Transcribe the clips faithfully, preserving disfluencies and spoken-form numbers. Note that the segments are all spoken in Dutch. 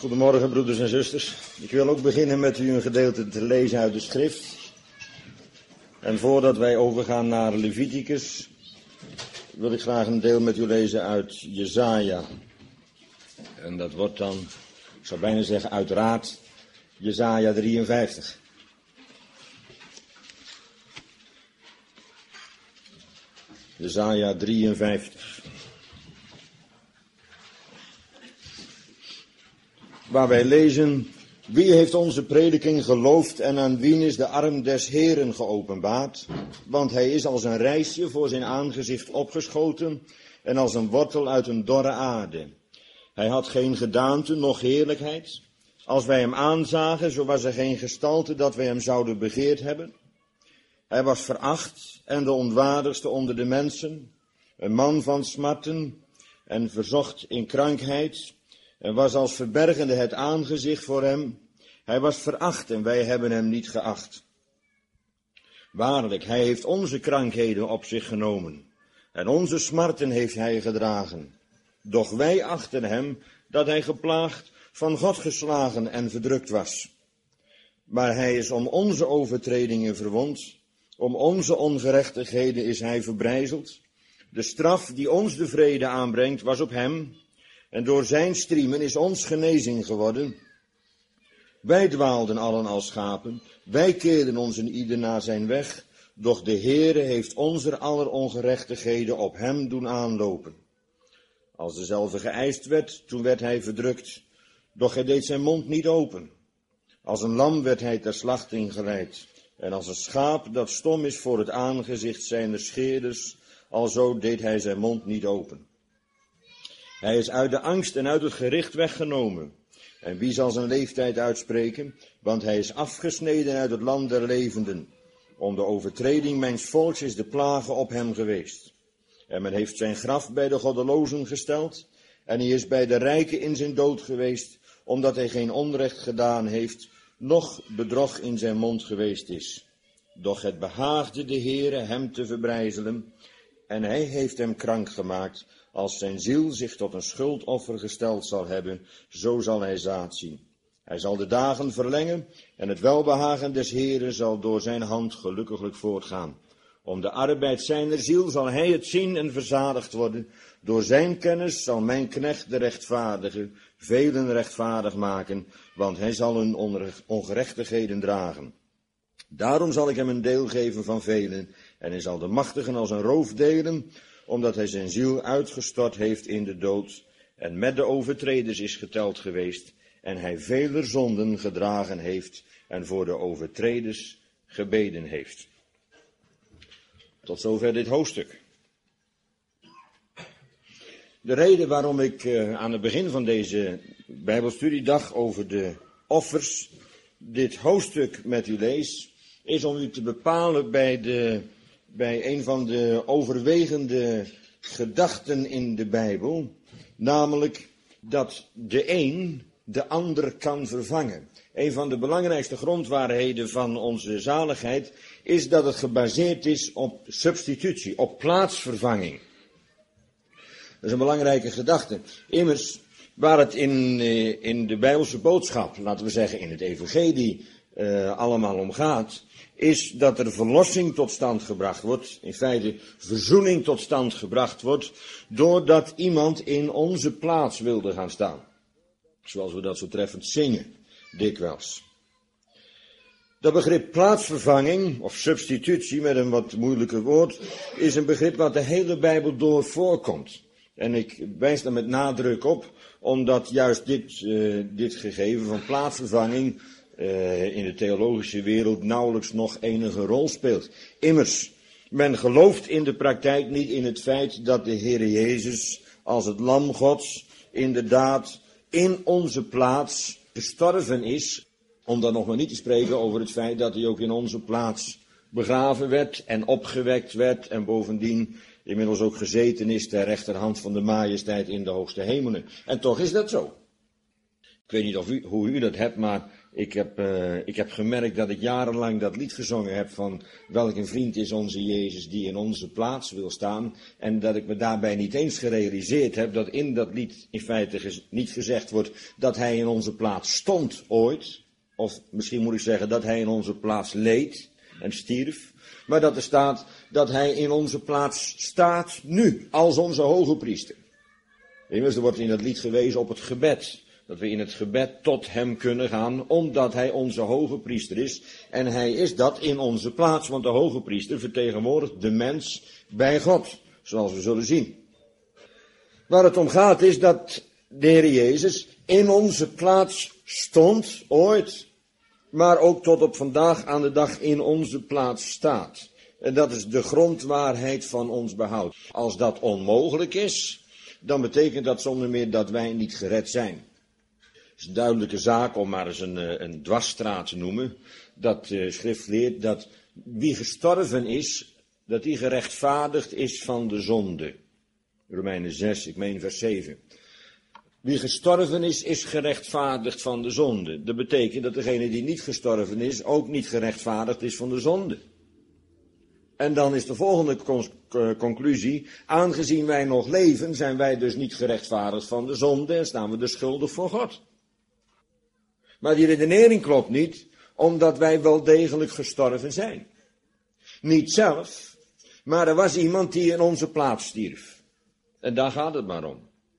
Goedemorgen, broeders en zusters. Ik wil ook beginnen met u een gedeelte te lezen uit de schrift. En voordat wij overgaan naar Leviticus, wil ik graag een deel met u lezen uit Jesaja. En dat wordt dan, ik zou bijna zeggen uiteraard, Jesaja drieënvijftig. Jesaja drieënvijftig. Waar wij lezen: wie heeft onze prediking geloofd en aan wien is de arm des Heeren geopenbaard? Want hij is als een rijsje voor zijn aangezicht opgeschoten en als een wortel uit een dorre aarde. Hij had geen gedaante, noch heerlijkheid. Als wij hem aanzagen, zo was er geen gestalte dat wij hem zouden begeerd hebben. Hij was veracht en de onwaardigste onder de mensen, een man van smarten en verzocht in krankheid, en was als verbergende het aangezicht voor hem. Hij was veracht en wij hebben hem niet geacht. Waarlijk, hij heeft onze krankheden op zich genomen en onze smarten heeft hij gedragen. Doch wij achten hem dat hij geplaagd, van God geslagen en verdrukt was. Maar hij is om onze overtredingen verwond, om onze ongerechtigheden is hij verbrijzeld. De straf die ons de vrede aanbrengt was op hem, en door zijn striemen is ons genezing geworden. Wij dwaalden allen als schapen, wij keerden ons in ieder naar zijn weg, doch de Heere heeft onze aller ongerechtigheden op hem doen aanlopen. Als dezelfde geëist werd, toen werd hij verdrukt, doch hij deed zijn mond niet open. Als een lam werd hij ter slachting geleid, en als een schaap dat stom is voor het aangezicht zijner scheerders, alzo deed hij zijn mond niet open. Hij is uit de angst en uit het gericht weggenomen. En wie zal zijn leeftijd uitspreken? Want hij is afgesneden uit het land der levenden. Om de overtreding mijns volks is de plage op hem geweest. En men heeft zijn graf bij de goddelozen gesteld. En hij is bij de rijken in zijn dood geweest, omdat hij geen onrecht gedaan heeft, noch bedrog in zijn mond geweest is. Doch het behaagde de Heere hem te verbrijzelen, en hij heeft hem krank gemaakt. Als zijn ziel zich tot een schuldoffer gesteld zal hebben, zo zal hij zaad zien. Hij zal de dagen verlengen en het welbehagen des Heeren zal door zijn hand gelukkiglijk voortgaan. Om de arbeid zijner ziel zal hij het zien en verzadigd worden. Door zijn kennis zal mijn knecht de rechtvaardige velen rechtvaardig maken, want hij zal hun ongerechtigheden dragen. Daarom zal ik hem een deel geven van velen en hij zal de machtigen als een roof delen, omdat hij zijn ziel uitgestort heeft in de dood en met de overtreders is geteld geweest en hij vele zonden gedragen heeft en voor de overtreders gebeden heeft. Tot zover dit hoofdstuk. De reden waarom ik uh, aan het begin van deze Bijbelstudiedag over de offers dit hoofdstuk met u lees, is om u te bepalen bij de bij een van de overwegende gedachten in de Bijbel, namelijk dat de een de ander kan vervangen. Een van de belangrijkste grondwaarheden van onze zaligheid is dat het gebaseerd is op substitutie, op plaatsvervanging. Dat is een belangrijke gedachte. Immers, waar het in, in de Bijbelse boodschap, laten we zeggen in het evangelie, uh, allemaal om gaat, is dat er verlossing tot stand gebracht wordt, in feite verzoening tot stand gebracht wordt, doordat iemand in onze plaats wilde gaan staan. Zoals we dat zo treffend zingen, dikwijls. Dat begrip plaatsvervanging, of substitutie met een wat moeilijker woord, is een begrip wat de hele Bijbel door voorkomt. En ik wijs daar met nadruk op, omdat juist dit, uh, dit gegeven van plaatsvervanging Uh, in de theologische wereld nauwelijks nog enige rol speelt. Immers, men gelooft in de praktijk niet in het feit dat de Heere Jezus als het lam Gods inderdaad in onze plaats gestorven is, om dan nog maar niet te spreken over het feit dat hij ook in onze plaats begraven werd en opgewekt werd en bovendien inmiddels ook gezeten is ter rechterhand van de majesteit in de hoogste hemelen. En toch is dat zo. Ik weet niet of u, hoe u dat hebt, maar ik heb, uh, ik heb gemerkt dat ik jarenlang dat lied gezongen heb van welk een vriend is onze Jezus die in onze plaats wil staan. En dat ik me daarbij niet eens gerealiseerd heb dat in dat lied in feite gez- niet gezegd wordt dat hij in onze plaats stond ooit. Of misschien moet ik zeggen dat hij in onze plaats leed en stierf. Maar dat er staat dat hij in onze plaats staat nu als onze hoge priester. Immers, er wordt in dat lied gewezen op het gebed. Dat we in het gebed tot hem kunnen gaan, omdat hij onze hoge priester is. En hij is dat in onze plaats, want de hoge priester vertegenwoordigt de mens bij God, zoals we zullen zien. Waar het om gaat is dat de Heer Jezus in onze plaats stond, ooit, maar ook tot op vandaag aan de dag in onze plaats staat. En dat is de grondwaarheid van ons behoud. Als dat onmogelijk is, dan betekent dat zonder meer dat wij niet gered zijn. Het is een duidelijke zaak om maar eens een, een dwarsstraat te noemen. Dat de schrift leert dat wie gestorven is, dat die gerechtvaardigd is van de zonde. Romeinen zes, ik meen vers zeven. Wie gestorven is, is gerechtvaardigd van de zonde. Dat betekent dat degene die niet gestorven is, ook niet gerechtvaardigd is van de zonde. En dan is de volgende conclusie, aangezien wij nog leven, zijn wij dus niet gerechtvaardigd van de zonde en staan we dus schuldig voor God. Maar die redenering klopt niet, omdat wij wel degelijk gestorven zijn. Niet zelf, maar er was iemand die in onze plaats stierf. En daar gaat het maar om.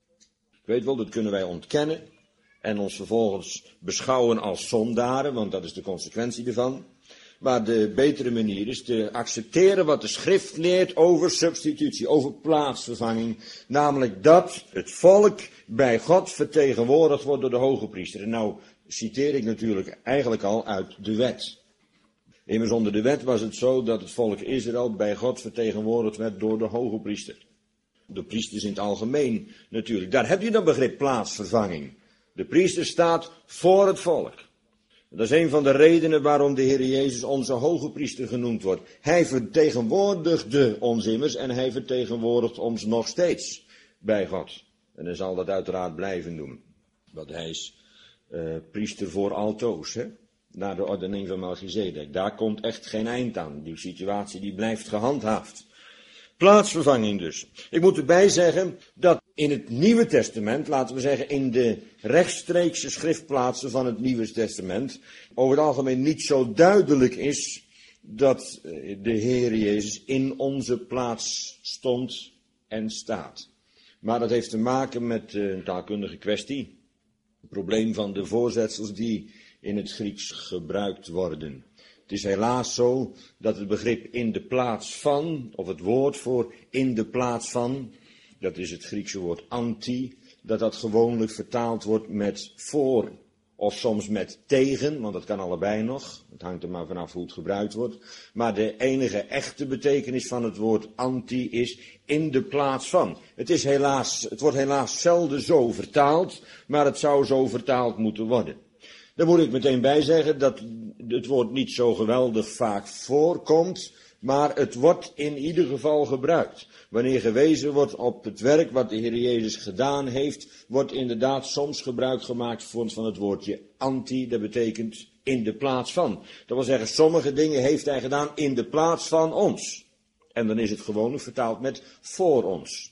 Ik weet wel, dat kunnen wij ontkennen en ons vervolgens beschouwen als zondaren, want dat is de consequentie ervan. Maar de betere manier is te accepteren wat de schrift leert over substitutie, over plaatsvervanging. Namelijk dat het volk bij God vertegenwoordigd wordt door de hoge priester. En nou citeer ik natuurlijk eigenlijk al uit de wet. Immers onder de wet was het zo dat het volk Israël bij God vertegenwoordigd werd door de hoge priester. De priesters in het algemeen natuurlijk. Daar heb je dat begrip plaatsvervanging. De priester staat voor het volk. Dat is een van de redenen waarom de Heer Jezus onze hoge priester genoemd wordt. Hij vertegenwoordigde ons immers en hij vertegenwoordigt ons nog steeds bij God. En hij zal dat uiteraard blijven doen. Want hij is uh, priester voor altoos, hè? Naar de ordening van Melchizedek. Daar komt echt geen eind aan. Die situatie die blijft gehandhaafd. Plaatsvervanging dus. Ik moet erbij zeggen dat in het Nieuwe Testament, laten we zeggen in de rechtstreekse schriftplaatsen van het Nieuwe Testament, over het algemeen niet zo duidelijk is dat de Heer Jezus in onze plaats stond en staat. Maar dat heeft te maken met een taalkundige kwestie. Het probleem van de voorzetsels die in het Grieks gebruikt worden. Het is helaas zo dat het begrip in de plaats van, of het woord voor in de plaats van, dat is het Griekse woord anti, dat dat gewoonlijk vertaald wordt met voor of soms met tegen, want dat kan allebei nog. Het hangt er maar vanaf hoe het gebruikt wordt. Maar de enige echte betekenis van het woord anti is in de plaats van. Het is helaas, het wordt helaas zelden zo vertaald, maar het zou zo vertaald moeten worden. Daar moet ik meteen bij zeggen dat het woord niet zo geweldig vaak voorkomt, maar het wordt in ieder geval gebruikt. Wanneer gewezen wordt op het werk wat de Heer Jezus gedaan heeft, wordt inderdaad soms gebruik gemaakt van het woordje anti, dat betekent in de plaats van. Dat wil zeggen, sommige dingen heeft hij gedaan in de plaats van ons. En dan is het gewoonlijk vertaald met voor ons.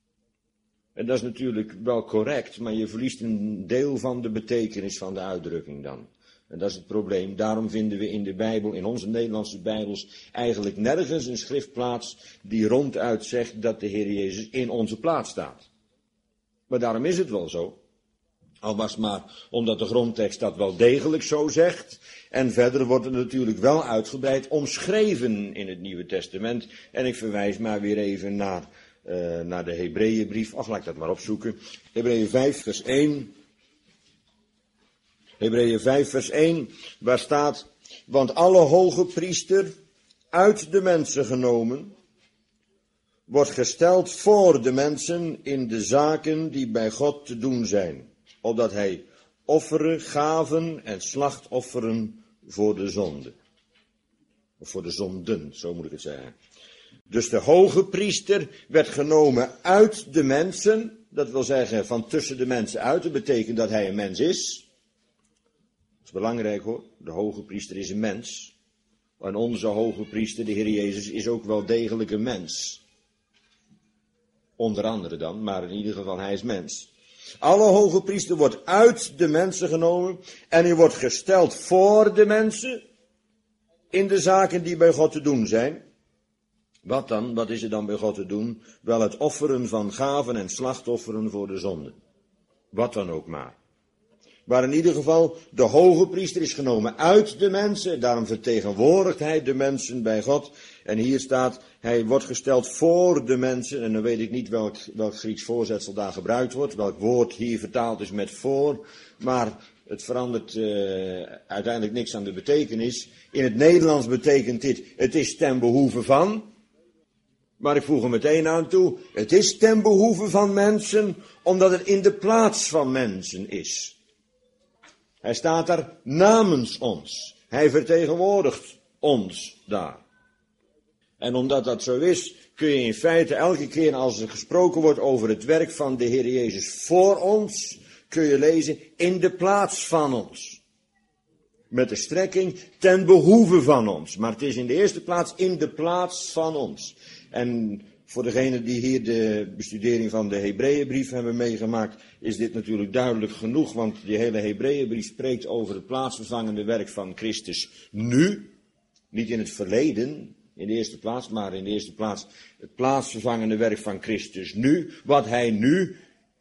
En dat is natuurlijk wel correct, maar je verliest een deel van de betekenis van de uitdrukking dan. En dat is het probleem. Daarom vinden we in de Bijbel, in onze Nederlandse Bijbels, eigenlijk nergens een schriftplaats die ronduit zegt dat de Heer Jezus in onze plaats staat. Maar daarom is het wel zo. Al was maar omdat de grondtekst dat wel degelijk zo zegt. En verder wordt het natuurlijk wel uitgebreid omschreven in het Nieuwe Testament. En ik verwijs maar weer even naar, uh, naar de Hebreeënbrief. Ach, laat ik dat maar opzoeken. Hebreeën vijf vers één. Hebreeën vijf vers één, waar staat, want alle hoge priester uit de mensen genomen, wordt gesteld voor de mensen in de zaken die bij God te doen zijn, opdat hij offeren, gaven en slachtofferen voor de zonde. Of voor de zonden, zo moet ik het zeggen. Dus de hoge priester werd genomen uit de mensen, dat wil zeggen van tussen de mensen uit, dat betekent dat hij een mens is. is belangrijk hoor, de hoge priester is een mens. En onze hoge priester, de Heer Jezus, is ook wel degelijk een mens. Onder andere dan, maar in ieder geval hij is mens. Alle hoge priester wordt uit de mensen genomen en hij wordt gesteld voor de mensen in de zaken die bij God te doen zijn. Wat dan? Wat is er dan bij God te doen? Wel het offeren van gaven en slachtofferen voor de zonde. Wat dan ook maar. Maar in ieder geval, de hoge priester is genomen uit de mensen. Daarom vertegenwoordigt hij de mensen bij God. En hier staat, hij wordt gesteld voor de mensen. En dan weet ik niet welk, welk Grieks voorzetsel daar gebruikt wordt. Welk woord hier vertaald is met voor. Maar het verandert uh, uiteindelijk niks aan de betekenis. In het Nederlands betekent dit, het is ten behoeve van. Maar ik voeg er meteen aan toe, het is ten behoeve van mensen, omdat het in de plaats van mensen is. Hij staat daar namens ons. Hij vertegenwoordigt ons daar. En omdat dat zo is, kun je in feite elke keer als er gesproken wordt over het werk van de Heer Jezus voor ons, kun je lezen in de plaats van ons. Met de strekking ten behoeve van ons. Maar het is in de eerste plaats in de plaats van ons. En voor degenen die hier de bestudering van de Hebreeënbrief hebben meegemaakt, is dit natuurlijk duidelijk genoeg, want die hele Hebreeënbrief spreekt over het plaatsvervangende werk van Christus nu, niet in het verleden, in de eerste plaats, maar in de eerste plaats het plaatsvervangende werk van Christus nu, wat hij nu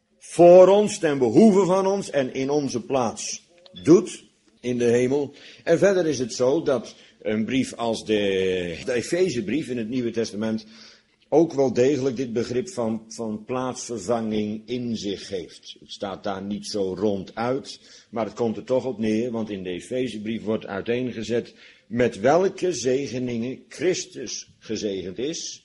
voor ons, ten behoeve van ons en in onze plaats doet in de hemel. En verder is het zo dat een brief als de, de Efezebrief in het Nieuwe Testament ook wel degelijk dit begrip van, van plaatsvervanging in zich heeft. Het staat daar niet zo ronduit, maar het komt er toch op neer, want in de Efezebrief wordt uiteengezet met welke zegeningen Christus gezegend is.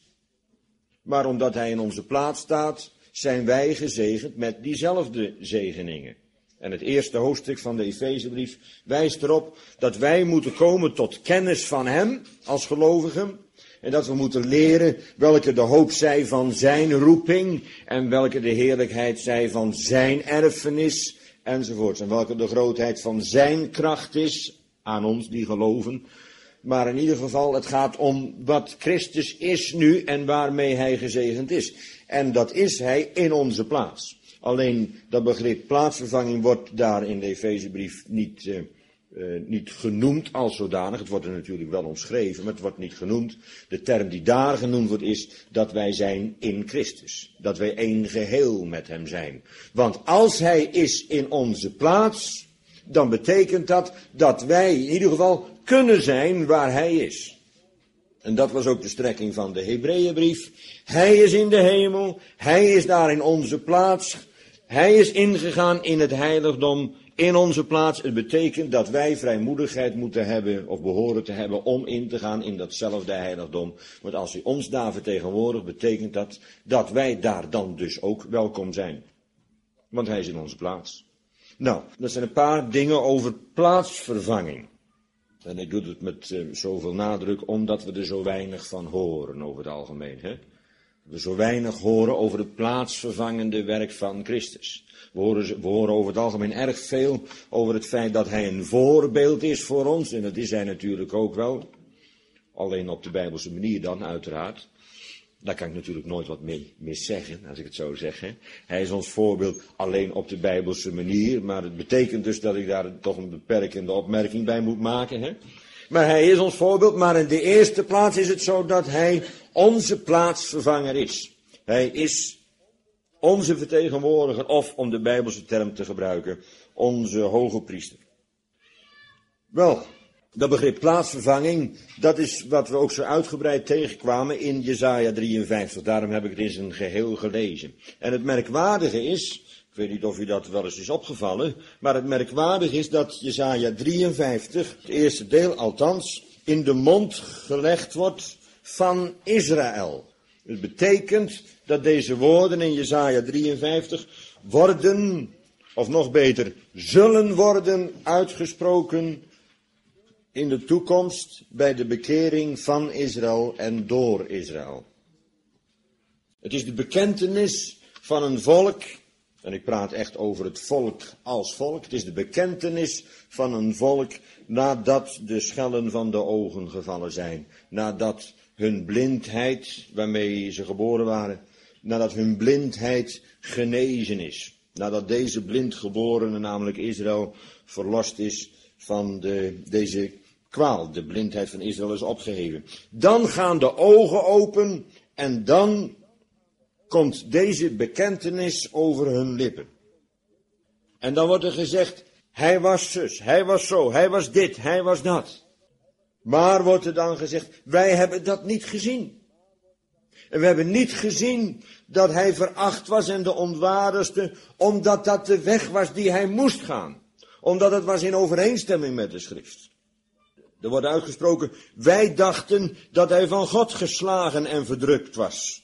Maar omdat hij in onze plaats staat, zijn wij gezegend met diezelfde zegeningen. En het eerste hoofdstuk van de Efezebrief wijst erop dat wij moeten komen tot kennis van hem als gelovigen. En dat we moeten leren welke de hoop zij van zijn roeping en welke de heerlijkheid zij van zijn erfenis enzovoort. En welke de grootheid van zijn kracht is aan ons die geloven. Maar in ieder geval, het gaat om wat Christus is nu en waarmee hij gezegend is. En dat is hij in onze plaats. Alleen dat begrip plaatsvervanging wordt daar in de Efezebrief niet, uh, uh, niet genoemd als zodanig. Het wordt er natuurlijk wel omschreven, maar het wordt niet genoemd. De term die daar genoemd wordt is dat wij zijn in Christus. Dat wij één geheel met hem zijn. Want als hij is in onze plaats, dan betekent dat dat wij in ieder geval kunnen zijn waar hij is. En dat was ook de strekking van de Hebreeënbrief. Hij is in de hemel, hij is daar in onze plaats. Hij is ingegaan in het heiligdom in onze plaats. Het betekent dat wij vrijmoedigheid moeten hebben of behoren te hebben om in te gaan in datzelfde heiligdom. Want als hij ons daar vertegenwoordigt, betekent dat dat wij daar dan dus ook welkom zijn. Want hij is in onze plaats. Nou, dat zijn een paar dingen over plaatsvervanging. En ik doe het met uh, zoveel nadruk omdat we er zo weinig van horen over het algemeen. Hè? We zo weinig horen over het plaatsvervangende werk van Christus. We horen, we horen over het algemeen erg veel over het feit dat hij een voorbeeld is voor ons. En dat is hij natuurlijk ook wel. Alleen op de Bijbelse manier dan, uiteraard. Daar kan ik natuurlijk nooit wat mee, mee zeggen, als ik het zo zeg. Hè. Hij is ons voorbeeld alleen op de Bijbelse manier. Maar het betekent dus dat ik daar toch een beperkende opmerking bij moet maken. Hè. Maar hij is ons voorbeeld, maar in de eerste plaats is het zo dat hij onze plaatsvervanger is. Hij is onze vertegenwoordiger, of om de Bijbelse term te gebruiken, onze hoge priester. Wel, dat begrip plaatsvervanging, dat is wat we ook zo uitgebreid tegenkwamen in Jesaja drieënvijftig. Daarom heb ik het in zijn geheel gelezen. En het merkwaardige is, ik weet niet of u dat wel eens is opgevallen, maar het merkwaardige is dat Jesaja drieënvijftig, het eerste deel althans, in de mond gelegd wordt van Israël. Het betekent dat deze woorden in Jesaja drieënvijftig worden, of nog beter, zullen worden uitgesproken in de toekomst bij de bekering van Israël en door Israël. Het is de bekentenis van een volk En ik praat echt over het volk als volk. Het is de bekentenis van een volk nadat de schellen van de ogen gevallen zijn. Nadat hun blindheid, waarmee ze geboren waren, nadat hun blindheid genezen is. Nadat deze blindgeborene, namelijk Israël, verlost is van de, deze kwaal. De blindheid van Israël is opgeheven. Dan gaan de ogen open en dan komt deze bekentenis over hun lippen. En dan wordt er gezegd, hij was zus, hij was zo, hij was dit, hij was dat. Maar wordt er dan gezegd, wij hebben dat niet gezien. En we hebben niet gezien dat hij veracht was en de onwaardigste, omdat dat de weg was die hij moest gaan. Omdat het was in overeenstemming met de schrift. Er wordt uitgesproken, wij dachten dat hij van God geslagen en verdrukt was.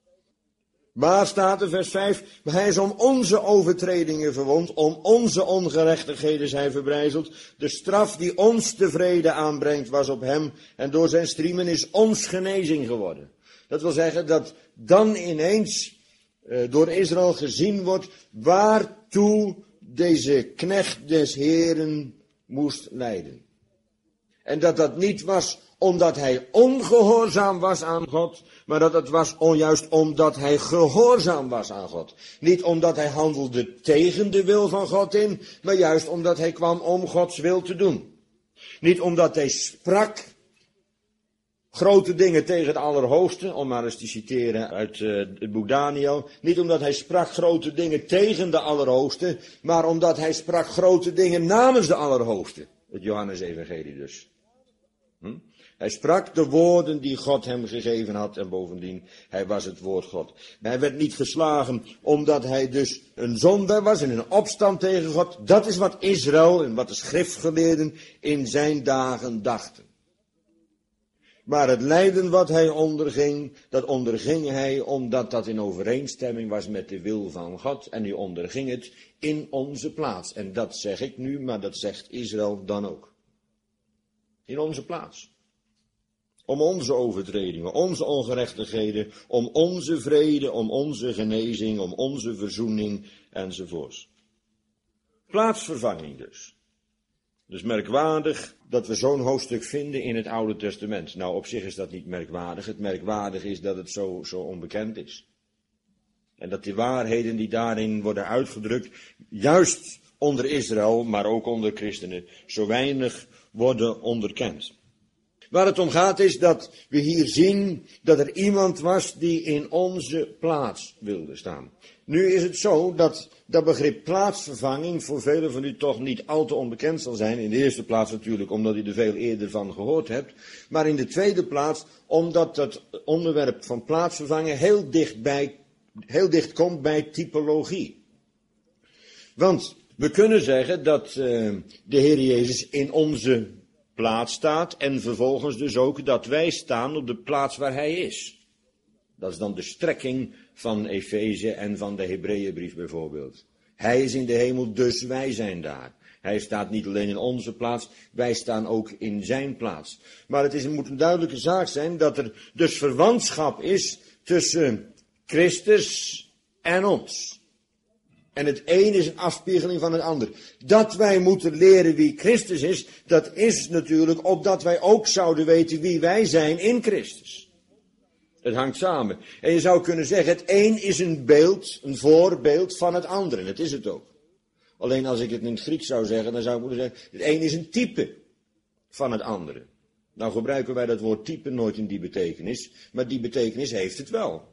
Maar staat er vers vijf, hij is om onze overtredingen verwond, om onze ongerechtigheden zijn verbrijzeld. De straf die ons tevreden aanbrengt was op hem en door zijn striemen is ons genezing geworden. Dat wil zeggen dat dan ineens uh, door Israël gezien wordt waartoe deze knecht des Heeren moest lijden. En dat dat niet was omdat hij ongehoorzaam was aan God, maar dat het was onjuist omdat hij gehoorzaam was aan God. Niet omdat hij handelde tegen de wil van God in, maar juist omdat hij kwam om Gods wil te doen. Niet omdat hij sprak grote dingen tegen het Allerhoogste, om maar eens te citeren uit uh, het boek Daniel. Niet omdat hij sprak grote dingen tegen de Allerhoogste, maar omdat hij sprak grote dingen namens de Allerhoogste. Het Johannes-evangelie dus. Hm? Hij sprak de woorden die God hem gegeven had en bovendien, hij was het woord God. Hij werd niet geslagen omdat hij dus een zondaar was en een opstand tegen God. Dat is wat Israël en wat de schriftgeleerden in zijn dagen dachten. Maar het lijden wat hij onderging, dat onderging hij omdat dat in overeenstemming was met de wil van God. En hij onderging het in onze plaats. En dat zeg ik nu, maar dat zegt Israël dan ook. In onze plaats. Om onze overtredingen, onze ongerechtigheden, om onze vrede, om onze genezing, om onze verzoening enzovoorts. Plaatsvervanging dus. Dus merkwaardig dat we zo'n hoofdstuk vinden in het Oude Testament. Nou, op zich is dat niet merkwaardig. Het merkwaardig is dat het zo, zo onbekend is. En dat die waarheden die daarin worden uitgedrukt, juist onder Israël, maar ook onder christenen, zo weinig worden onderkend. Waar het om gaat is dat we hier zien dat er iemand was die in onze plaats wilde staan. Nu is het zo dat dat begrip plaatsvervanging voor velen van u toch niet al te onbekend zal zijn. In de eerste plaats natuurlijk omdat u er veel eerder van gehoord hebt. Maar in de tweede plaats omdat het onderwerp van plaatsvervangen heel dicht, bij, heel dicht komt bij typologie. Want we kunnen zeggen dat uh, de Heer Jezus in onze plaats staat en vervolgens dus ook dat wij staan op de plaats waar hij is. Dat is dan de strekking van Efeze en van de Hebreeënbrief bijvoorbeeld. Hij is in de hemel, dus wij zijn daar. Hij staat niet alleen in onze plaats, wij staan ook in zijn plaats. Maar het is, het moet een duidelijke zaak zijn dat er dus verwantschap is tussen Christus en ons. En het een is een afspiegeling van het ander. Dat wij moeten leren wie Christus is, dat is natuurlijk opdat wij ook zouden weten wie wij zijn in Christus. Het hangt samen. En je zou kunnen zeggen, het een is een beeld, een voorbeeld van het andere. En dat is het ook. Alleen als ik het in het Grieks zou zeggen, dan zou ik moeten zeggen, het een is een type van het andere. Nou gebruiken wij dat woord type nooit in die betekenis, maar die betekenis heeft het wel.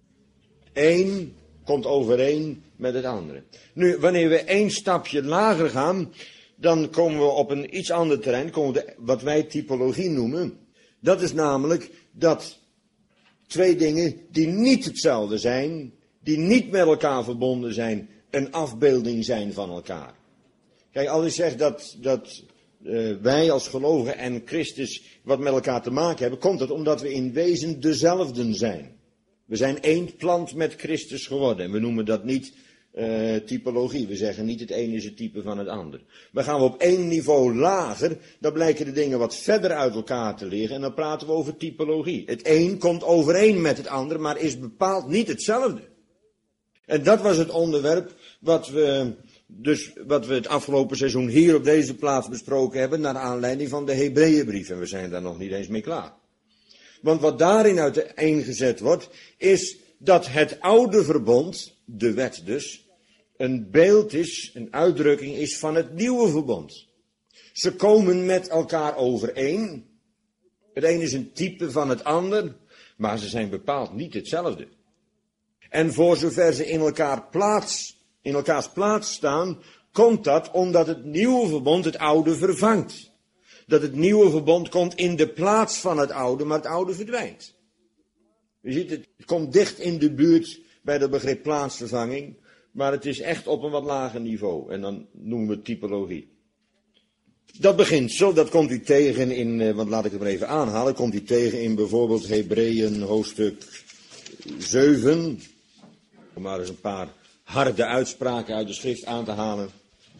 Eén komt overeen met het andere. Nu, wanneer we één stapje lager gaan, dan komen we op een iets ander terrein, komen we wat wij typologie noemen. Dat is namelijk dat twee dingen die niet hetzelfde zijn, die niet met elkaar verbonden zijn, een afbeelding zijn van elkaar. Kijk, als ik zeg dat, dat uh, wij als gelovigen en Christus wat met elkaar te maken hebben, komt dat omdat we in wezen dezelfden zijn. We zijn één plant met Christus geworden. En we noemen dat niet uh, typologie. We zeggen niet het een is het type van het ander. Maar gaan we op één niveau lager, dan blijken de dingen wat verder uit elkaar te liggen. En dan praten we over typologie. Het een komt overeen met het ander, maar is bepaald niet hetzelfde. En dat was het onderwerp wat we, dus wat we het afgelopen seizoen hier op deze plaats besproken hebben, naar aanleiding van de Hebreeënbrief. En we zijn daar nog niet eens mee klaar. Want wat daarin uiteengezet wordt, is dat het oude verbond, de wet dus, een beeld is, een uitdrukking is van het nieuwe verbond. Ze komen met elkaar overeen. Het een is een type van het ander, maar ze zijn bepaald niet hetzelfde. En voor zover ze in elkaar plaats, in elkaars plaats staan, komt dat omdat het nieuwe verbond het oude vervangt. Dat het nieuwe verbond komt in de plaats van het oude, maar het oude verdwijnt. Je ziet, het komt dicht in de buurt bij dat begrip plaatsvervanging, maar het is echt op een wat lager niveau. En dan noemen we het typologie. Dat beginsel, dat komt u tegen in, want laat ik het maar even aanhalen, komt u tegen in bijvoorbeeld Hebreeën hoofdstuk zeven. Om maar eens een paar harde uitspraken uit de schrift aan te halen.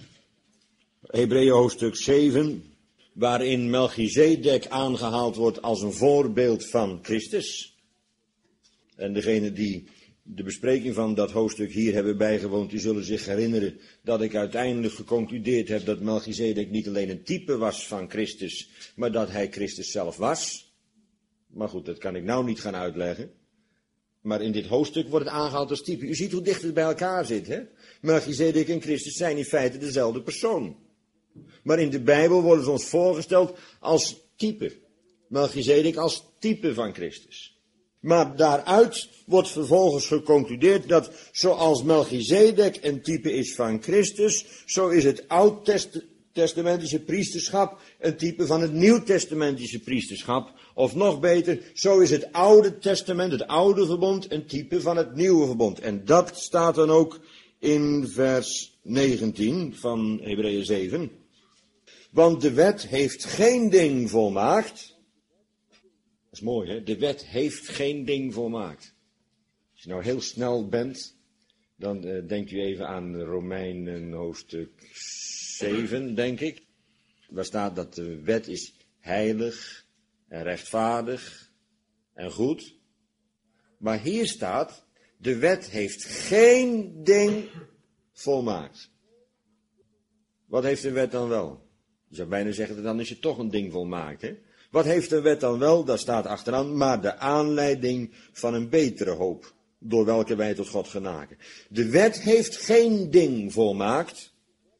Hebreeën hoofdstuk zeven, waarin Melchizedek aangehaald wordt als een voorbeeld van Christus. En degene die de bespreking van dat hoofdstuk hier hebben bijgewoond, die zullen zich herinneren dat ik uiteindelijk geconcludeerd heb dat Melchizedek niet alleen een type was van Christus, maar dat hij Christus zelf was. Maar goed, dat kan ik nou niet gaan uitleggen. Maar in dit hoofdstuk wordt het aangehaald als type. U ziet hoe dicht het bij elkaar zit, hè? Melchizedek en Christus zijn in feite dezelfde persoon. Maar in de Bijbel worden ze ons voorgesteld als type. Melchizedek als type van Christus. Maar daaruit wordt vervolgens geconcludeerd dat zoals Melchizedek een type is van Christus, zo is het oud-testamentische priesterschap een type van het nieuw-testamentische priesterschap. Of nog beter, zo is het oude testament, het oude verbond, een type van het nieuwe verbond. En dat staat dan ook in vers negentien van Hebreeën zeven. Want de wet heeft geen ding volmaakt. Dat is mooi, hè? De wet heeft geen ding volmaakt. Als je nou heel snel bent, dan uh, denkt u even aan Romeinen hoofdstuk zeven, denk ik. Waar staat dat de wet is heilig en rechtvaardig en goed. Maar hier staat, de wet heeft geen ding volmaakt. Wat heeft de wet dan wel? Je zou bijna zeggen, dan is het toch een ding volmaakt, hè? Wat heeft de wet dan wel? Daar staat achteraan, maar de aanleiding van een betere hoop, door welke wij tot God genaken. De wet heeft geen ding volmaakt,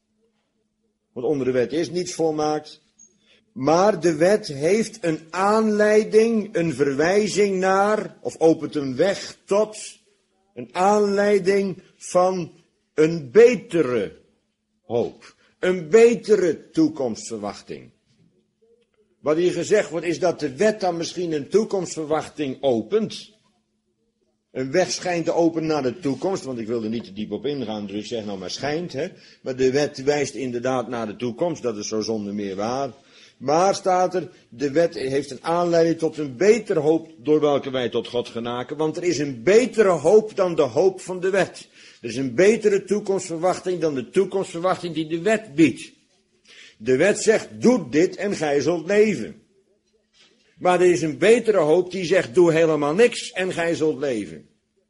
want onder de wet is niets volmaakt, maar de wet heeft een aanleiding, een verwijzing naar, of opent een weg tot, een aanleiding van een betere hoop, een betere toekomstverwachting. Wat hier gezegd wordt is dat de wet dan misschien een toekomstverwachting opent. Een weg schijnt te openen naar de toekomst, want ik wil er niet te diep op ingaan, dus ik zeg nou maar schijnt, hè. Maar de wet wijst inderdaad naar de toekomst, dat is zo zonder meer waar. Maar staat er, de wet heeft een aanleiding tot een betere hoop door welke wij tot God genaken, want er is een betere hoop dan de hoop van de wet. Er is een betere toekomstverwachting dan de toekomstverwachting die de wet biedt. De wet zegt, doe dit en gij zult leven. Maar er is een betere hoop die zegt, doe helemaal niks en gij zult leven.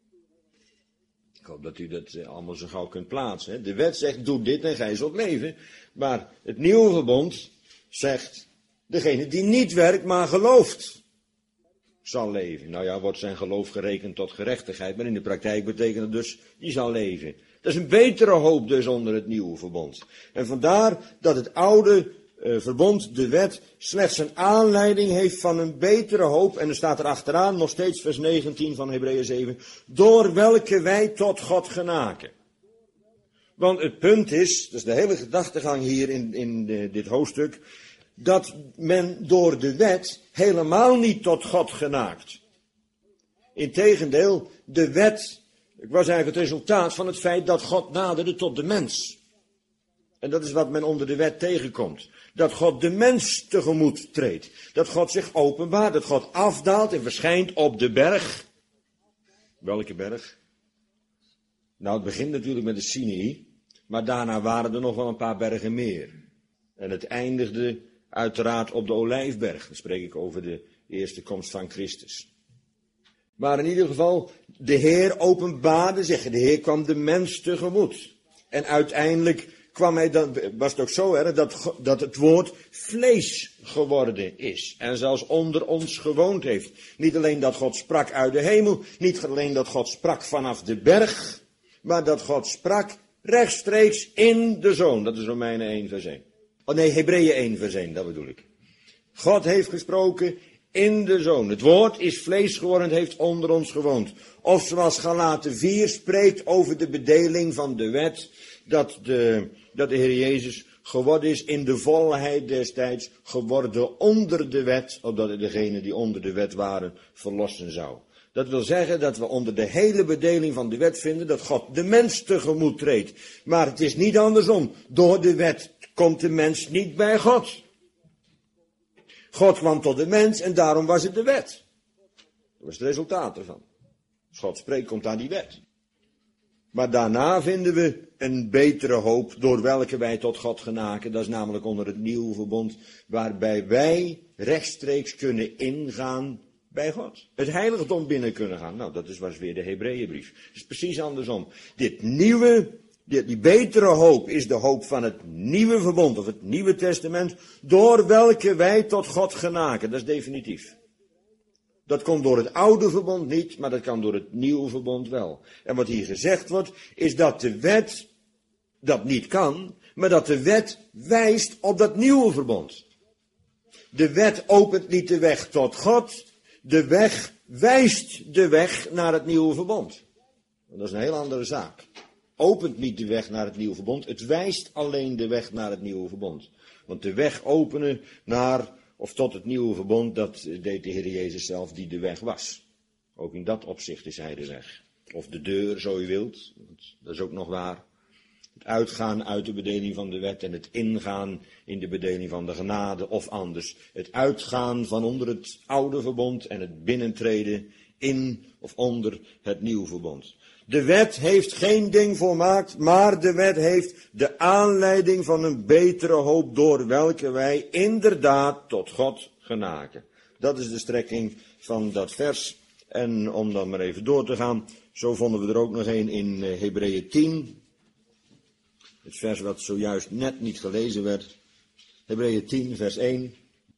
Ik hoop dat u dat allemaal zo gauw kunt plaatsen. Hè? De wet zegt, doe dit en gij zult leven. Maar het nieuwe verbond zegt, degene die niet werkt, maar gelooft, zal leven. Nou ja, wordt zijn geloof gerekend tot gerechtigheid, maar in de praktijk betekent het dus, die zal leven. Dat is een betere hoop dus onder het nieuwe verbond. En vandaar dat het oude uh, verbond, de wet, slechts een aanleiding heeft van een betere hoop. En er staat er achteraan, nog steeds vers negentien van Hebreeën zeven, door welke wij tot God genaken. Want het punt is, dat is de hele gedachtegang hier in, in de, dit hoofdstuk, dat men door de wet helemaal niet tot God genaakt. Integendeel, de wet was eigenlijk het resultaat van het feit dat God naderde tot de mens. En dat is wat men onder de wet tegenkomt. Dat God de mens tegemoet treedt. Dat God zich openbaart, dat God afdaalt en verschijnt op de berg. Welke berg? Nou, het begint natuurlijk met de Sinaï, maar daarna waren er nog wel een paar bergen meer. En het eindigde uiteraard op de Olijfberg. Dan spreek ik over de eerste komst van Christus. Maar in ieder geval, de Heer openbaarde zich. De Heer kwam de mens tegemoet. En uiteindelijk kwam hij dan, was het ook zo erg dat, dat het woord vlees geworden is. En zelfs onder ons gewoond heeft. Niet alleen dat God sprak uit de hemel, niet alleen dat God sprak vanaf de berg, maar dat God sprak rechtstreeks in de Zoon. Dat is Romeinen één vers één. Oh nee, Hebreeën één vers één, dat bedoel ik. God heeft gesproken in de Zoon. Het woord is vlees geworden en heeft onder ons gewoond. Of zoals Galaten vier spreekt over de bedeling van de wet, dat de, dat de Heer Jezus geworden is in de volheid des tijds, geworden onder de wet, opdat hij degenen die onder de wet waren verlossen zou. Dat wil zeggen dat we onder de hele bedeling van de wet vinden dat God de mens tegemoet treedt. Maar het is niet andersom. Door de wet komt de mens niet bij God. God kwam tot de mens en daarom was het de wet. Dat was het resultaat ervan. Als God spreekt, komt aan die wet. Maar daarna vinden we een betere hoop door welke wij tot God genaken. Dat is namelijk onder het nieuwe verbond, waarbij wij rechtstreeks kunnen ingaan bij God. Het heiligdom binnen kunnen gaan. Nou, dat is, was weer de Hebreeënbrief. Het is precies andersom. Dit nieuwe, die, die betere hoop is de hoop van het nieuwe verbond, of het nieuwe testament, door welke wij tot God genaken. Dat is definitief. Dat komt door het oude verbond niet, maar dat kan door het nieuwe verbond wel. En wat hier gezegd wordt, is dat de wet dat niet kan, maar dat de wet wijst op dat nieuwe verbond. De wet opent niet de weg tot God, de weg wijst de weg naar het nieuwe verbond. Dat is een heel andere zaak. Opent niet de weg naar het nieuwe verbond, het wijst alleen de weg naar het nieuwe verbond. Want de weg openen naar of tot het nieuwe verbond, dat deed de Heer Jezus zelf die de weg was. Ook in dat opzicht is hij de weg. Of de deur, zo u wilt. Dat is ook nog waar. Het uitgaan uit de bedeling van de wet en het ingaan in de bedeling van de genade. Of anders, het uitgaan van onder het oude verbond en het binnentreden in of onder het nieuwe verbond. De wet heeft geen ding volmaakt, maar de wet heeft de aanleiding van een betere hoop door welke wij inderdaad tot God genaken. Dat is de strekking van dat vers. En om dan maar even door te gaan, zo vonden we er ook nog een in Hebreeën tien. Het vers wat zojuist net niet gelezen werd. Hebreeën tien vers één.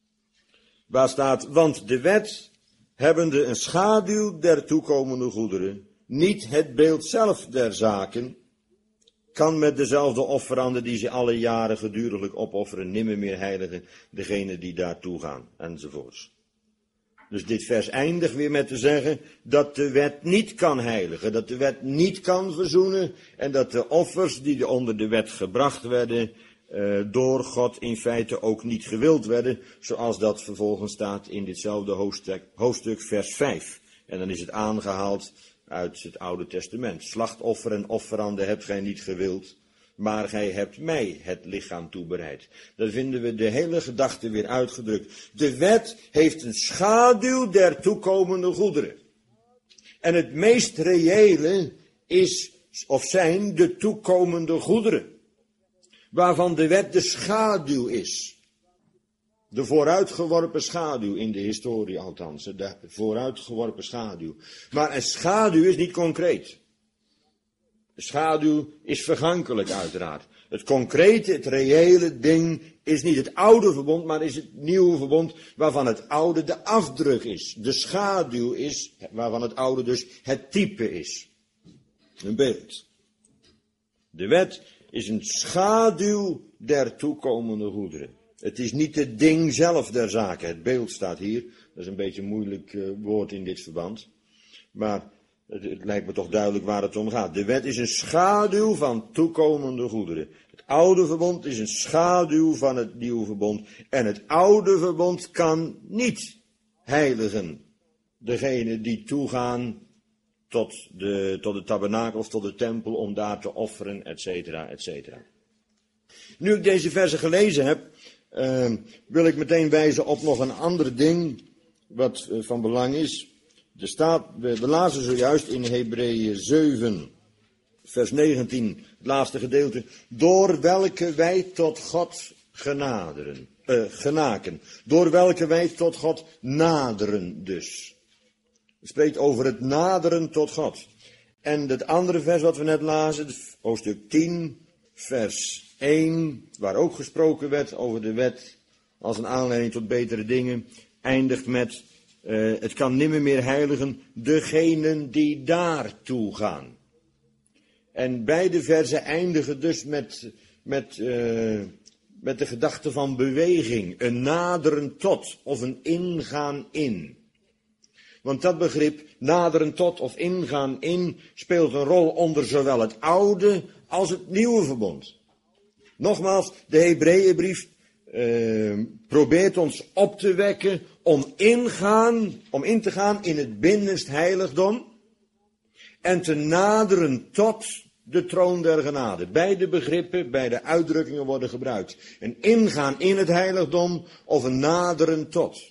Waar staat, want de wet, hebbende een schaduw der toekomende goederen, niet het beeld zelf der zaken, kan met dezelfde offeranden die ze alle jaren geduriglijk opofferen, nimmer meer heiligen degene die daartoe gaan, enzovoorts. Dus dit vers eindigt weer met te zeggen dat de wet niet kan heiligen, dat de wet niet kan verzoenen en dat de offers die onder de wet gebracht werden, uh, door God in feite ook niet gewild werden, zoals dat vervolgens staat in ditzelfde hoofdstuk, hoofdstuk vers vijf. En dan is het aangehaald uit het Oude Testament. Slachtoffer en offeranden hebt gij niet gewild, maar gij hebt mij het lichaam toebereid. Dan vinden we de hele gedachte weer uitgedrukt. De wet heeft een schaduw der toekomende goederen. En het meest reële is, of zijn, de toekomende goederen. Waarvan de wet de schaduw is. De vooruitgeworpen schaduw in de historie althans. De vooruitgeworpen schaduw. Maar een schaduw is niet concreet. De schaduw is vergankelijk uiteraard. Het concrete, het reële ding is niet het oude verbond, maar is het nieuwe verbond waarvan het oude de afdruk is. De schaduw is waarvan het oude dus het type is. Een beeld. De wet is een schaduw der toekomende goederen. Het is niet het ding zelf der zaken. Het beeld staat hier. Dat is een beetje een moeilijk uh, woord in dit verband. Maar het, het lijkt me toch duidelijk waar het om gaat. De wet is een schaduw van toekomende goederen. Het oude verbond is een schaduw van het nieuwe verbond. En het oude verbond kan niet heiligen degene die toegaan tot de, tot de tabernakel of tot de tempel om daar te offeren, et cetera, et cetera. Nu ik deze versen gelezen heb, Uh, wil ik meteen wijzen op nog een ander ding wat uh, van belang is. Er staat, we, we lazen zojuist in Hebreeën zeven, vers negentien, het laatste gedeelte, door welke wij tot God genaderen, uh, genaken. Door welke wij tot God naderen dus. Het spreekt over het naderen tot God. En het andere vers wat we net lazen, hoofdstuk tien, vers één, waar ook gesproken werd over de wet als een aanleiding tot betere dingen, eindigt met, uh, het kan nimmer meer heiligen degenen die daartoe gaan. En beide verzen eindigen dus met, met, uh, met de gedachte van beweging, een naderen tot of een ingaan in. Want dat begrip, naderen tot of ingaan in, speelt een rol onder zowel het oude als het nieuwe verbond. Nogmaals, de Hebreeënbrief uh, probeert ons op te wekken om, ingaan, om in te gaan in het binnenst heiligdom en te naderen tot de troon der genade. Beide begrippen, beide uitdrukkingen worden gebruikt. Een ingaan in het heiligdom of een naderen tot.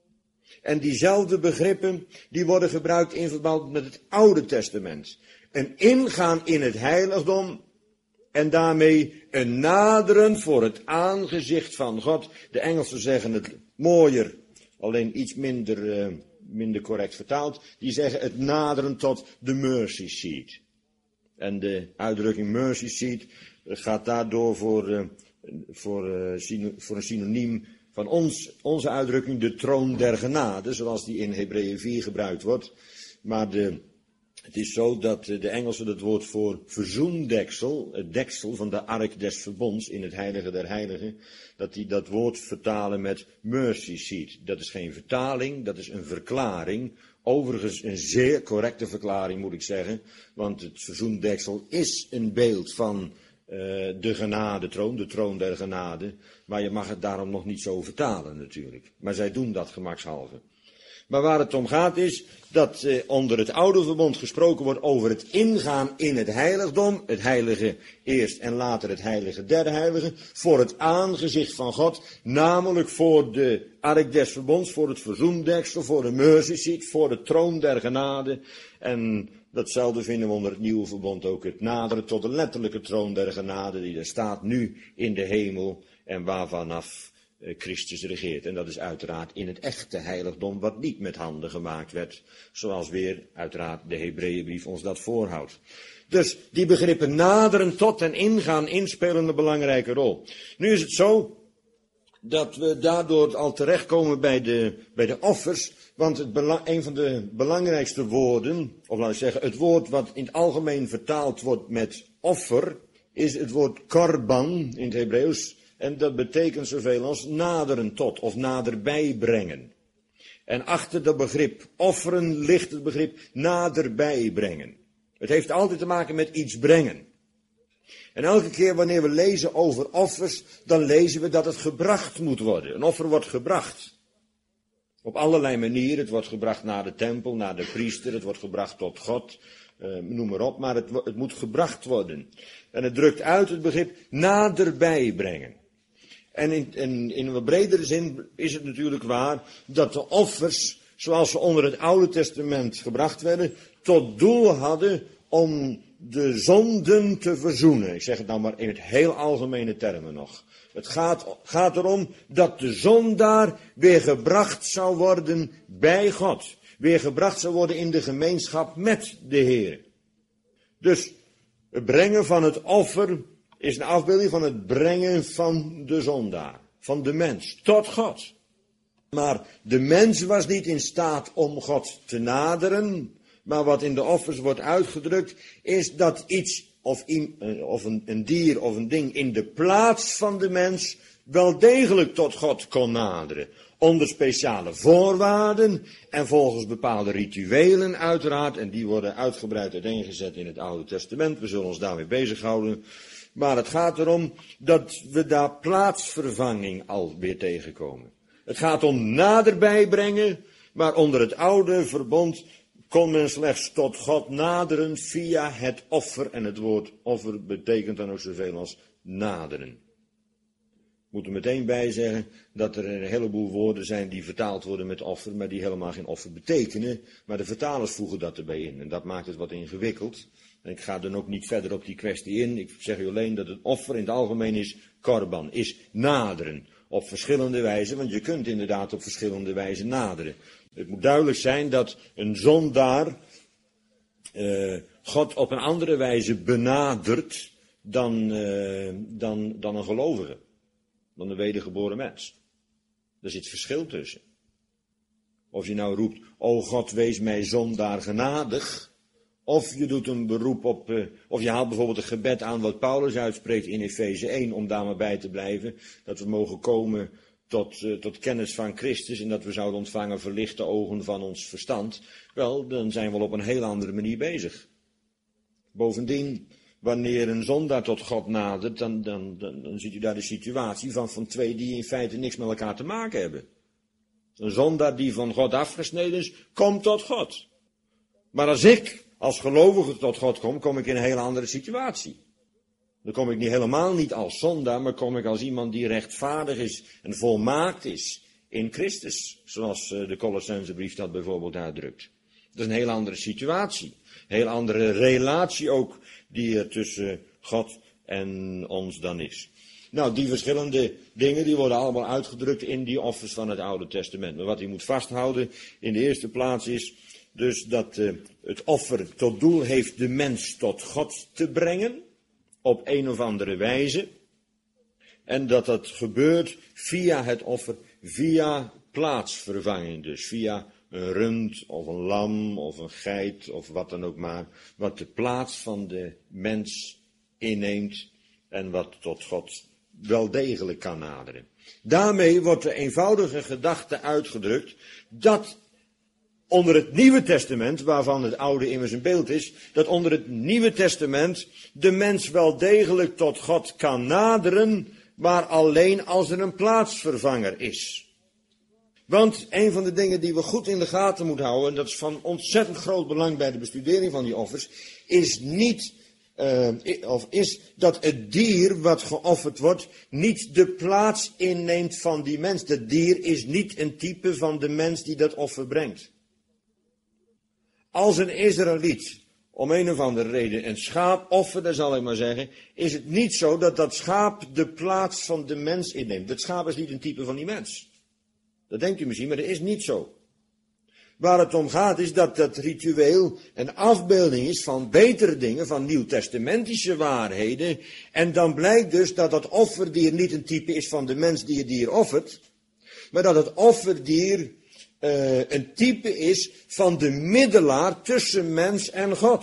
En diezelfde begrippen, die worden gebruikt in verband met het Oude Testament. Een ingaan in het heiligdom en daarmee een naderen voor het aangezicht van God. De Engelsen zeggen het mooier, alleen iets minder, uh, minder correct vertaald. Die zeggen het naderen tot de mercy seat. En de uitdrukking mercy seat gaat daardoor voor, uh, voor, uh, voor een synoniem van ons, onze uitdrukking, de troon der genade, zoals die in Hebreeën vier gebruikt wordt. Maar de, het is zo dat de Engelsen het woord voor verzoendeksel, het deksel van de ark des verbonds in het heilige der heiligen, dat die dat woord vertalen met mercy seat. Dat is geen vertaling, dat is een verklaring. Overigens een zeer correcte verklaring moet ik zeggen, want het verzoendeksel is een beeld van Uh, de genadetroon, de troon der genade, maar je mag het daarom nog niet zo vertalen natuurlijk. Maar zij doen dat gemakshalve. Maar waar het om gaat is dat uh, onder het oude verbond gesproken wordt over het ingaan in het heiligdom, het heilige eerst en later het heilige der heiligen, voor het aangezicht van God, namelijk voor de ark des verbonds, voor het verzoendeksel, voor de mercy seat, voor de troon der genade. En datzelfde vinden we onder het nieuwe verbond ook, het naderen tot de letterlijke troon der genade die er staat nu in de hemel en waarvanaf Christus regeert. En dat is uiteraard in het echte heiligdom wat niet met handen gemaakt werd, zoals weer uiteraard de Hebreeënbrief ons dat voorhoudt. Dus die begrippen naderen tot en ingaan inspelen een belangrijke rol. Nu is het zo dat we daardoor al terechtkomen bij de, bij de offers, want het bela- een van de belangrijkste woorden, of laat ik zeggen, het woord wat in het algemeen vertaald wordt met offer, is het woord korban in het Hebreeuws. En dat betekent zoveel als naderen tot of naderbij brengen. En achter dat begrip offeren ligt het begrip naderbij brengen. Het heeft altijd te maken met iets brengen. En elke keer wanneer we lezen over offers, dan lezen we dat het gebracht moet worden. Een offer wordt gebracht. Op allerlei manieren. Het wordt gebracht naar de tempel, naar de priester. Het wordt gebracht tot God. Uh, noem maar op. Maar het, het moet gebracht worden. En het drukt uit het begrip naderbij brengen. En in, in, in een wat bredere zin is het natuurlijk waar dat de offers, zoals ze onder het Oude Testament gebracht werden, tot doel hadden om de zonden te verzoenen. Ik zeg het nou maar in het heel algemene termen nog. Het gaat, gaat erom dat de zondaar weer gebracht zou worden bij God. Weer gebracht zou worden in de gemeenschap met de Heer. Dus het brengen van het offer is een afbeelding van het brengen van de zondaar. Van de mens tot God. Maar de mens was niet in staat om God te naderen. Maar wat in de offers wordt uitgedrukt is dat iets of, in, of een, een dier of een ding in de plaats van de mens wel degelijk tot God kon naderen. Onder speciale voorwaarden en volgens bepaalde rituelen uiteraard. En die worden uitgebreid uiteengezet in het Oude Testament. We zullen ons daarmee bezighouden. Maar het gaat erom dat we daar plaatsvervanging alweer tegenkomen. Het gaat om naderbij brengen, maar onder het oude verbond kon men slechts tot God naderen via het offer. En het woord offer betekent dan ook zoveel als naderen. Ik moet er meteen bij zeggen dat er een heleboel woorden zijn die vertaald worden met offer, maar die helemaal geen offer betekenen. Maar de vertalers voegen dat erbij in en dat maakt het wat ingewikkeld. En ik ga dan ook niet verder op die kwestie in. Ik zeg u alleen dat het offer in het algemeen is korban, is naderen. Op verschillende wijzen, want je kunt inderdaad op verschillende wijzen naderen. Het moet duidelijk zijn dat een zondaar uh, God op een andere wijze benadert dan, uh, dan, dan een gelovige, dan een wedergeboren mens. Daar zit verschil tussen. Of je nou roept, o God, wees mij zondaar genadig. Of je doet een beroep op, uh, of je haalt bijvoorbeeld een gebed aan wat Paulus uitspreekt in Efeze één, om daar maar bij te blijven. Dat we mogen komen tot, uh, tot kennis van Christus en dat we zouden ontvangen verlichte ogen van ons verstand. Wel, dan zijn we op een heel andere manier bezig. Bovendien, wanneer een zondaar tot God nadert, dan, dan, dan, dan ziet u daar de situatie van, van twee die in feite niks met elkaar te maken hebben. Een zondaar die van God afgesneden is, komt tot God. Maar als ik als gelovige tot God kom, kom ik in een hele andere situatie. Dan kom ik niet helemaal niet als zondaar, maar kom ik als iemand die rechtvaardig is en volmaakt is in Christus. Zoals de Colossensebrief dat bijvoorbeeld uitdrukt. Dat is een hele andere situatie. Een heel andere relatie ook die er tussen God en ons dan is. Nou, die verschillende dingen die worden allemaal uitgedrukt in die offers van het Oude Testament. Maar wat u moet vasthouden in de eerste plaats is dus dat uh, het offer tot doel heeft de mens tot God te brengen. Op een of andere wijze. En dat dat gebeurt via het offer, via plaatsvervanging. Dus via een rund of een lam of een geit of wat dan ook maar. Wat de plaats van de mens inneemt en wat tot God wel degelijk kan naderen. Daarmee wordt de eenvoudige gedachte uitgedrukt dat onder het Nieuwe Testament, waarvan het Oude immers een beeld is, dat onder het Nieuwe Testament de mens wel degelijk tot God kan naderen, maar alleen als er een plaatsvervanger is. Want een van de dingen die we goed in de gaten moeten houden, en dat is van ontzettend groot belang bij de bestudering van die offers, is niet, uh, of is dat het dier wat geofferd wordt niet de plaats inneemt van die mens. Dat dier is niet een type van de mens die dat offer brengt. Als een Israëliet om een of andere reden een schaap offerde, zal ik maar zeggen, is het niet zo dat dat schaap de plaats van de mens inneemt. Dat schaap is niet een type van die mens. Dat denkt u misschien, maar dat is niet zo. Waar het om gaat is dat dat ritueel een afbeelding is van betere dingen, van nieuwtestamentische waarheden. En dan blijkt dus dat dat offerdier niet een type is van de mens die het dier offert, maar dat het offerdier uh, een type is van de middelaar tussen mens en God.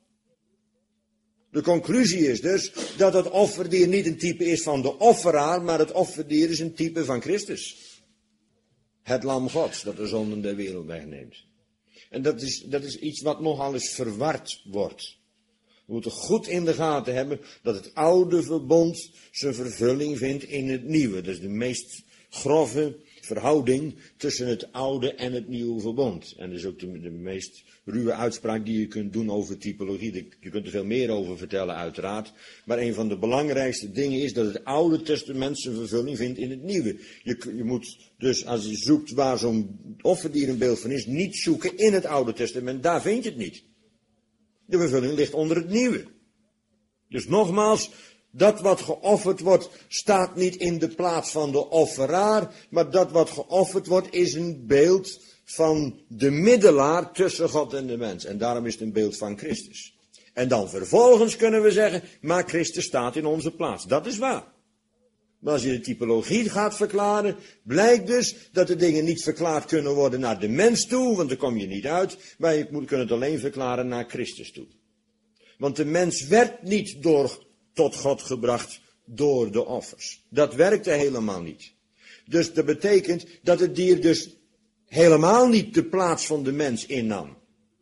De conclusie is dus dat het offerdier niet een type is van de offeraar, maar het offerdier is een type van Christus. Het lam Gods, dat de zonden der wereld wegneemt. En dat is, dat is iets wat nogal eens verward wordt. We moeten goed in de gaten hebben dat het oude verbond zijn vervulling vindt in het nieuwe. Dat is de meest grove verhouding tussen het oude en het nieuwe verbond. En dat is ook de, de meest ruwe uitspraak die je kunt doen over typologie. Je kunt er veel meer over vertellen uiteraard. Maar een van de belangrijkste dingen is dat het Oude Testament zijn vervulling vindt in het Nieuwe. Je, je moet dus als je zoekt waar zo'n offerdier een beeld van is, niet zoeken in het Oude Testament. Daar vind je het niet. De vervulling ligt onder het Nieuwe. Dus nogmaals, dat wat geofferd wordt, staat niet in de plaats van de offeraar, maar dat wat geofferd wordt is een beeld van de middelaar tussen God en de mens. En daarom is het een beeld van Christus. En dan vervolgens kunnen we zeggen, maar Christus staat in onze plaats. Dat is waar. Maar als je de typologie gaat verklaren, blijkt dus dat de dingen niet verklaard kunnen worden naar de mens toe, want daar kom je niet uit, maar je kunt het alleen verklaren naar Christus toe. Want de mens werd niet door tot God gebracht door de offers. Dat werkte helemaal niet. Dus dat betekent dat het dier dus helemaal niet de plaats van de mens innam.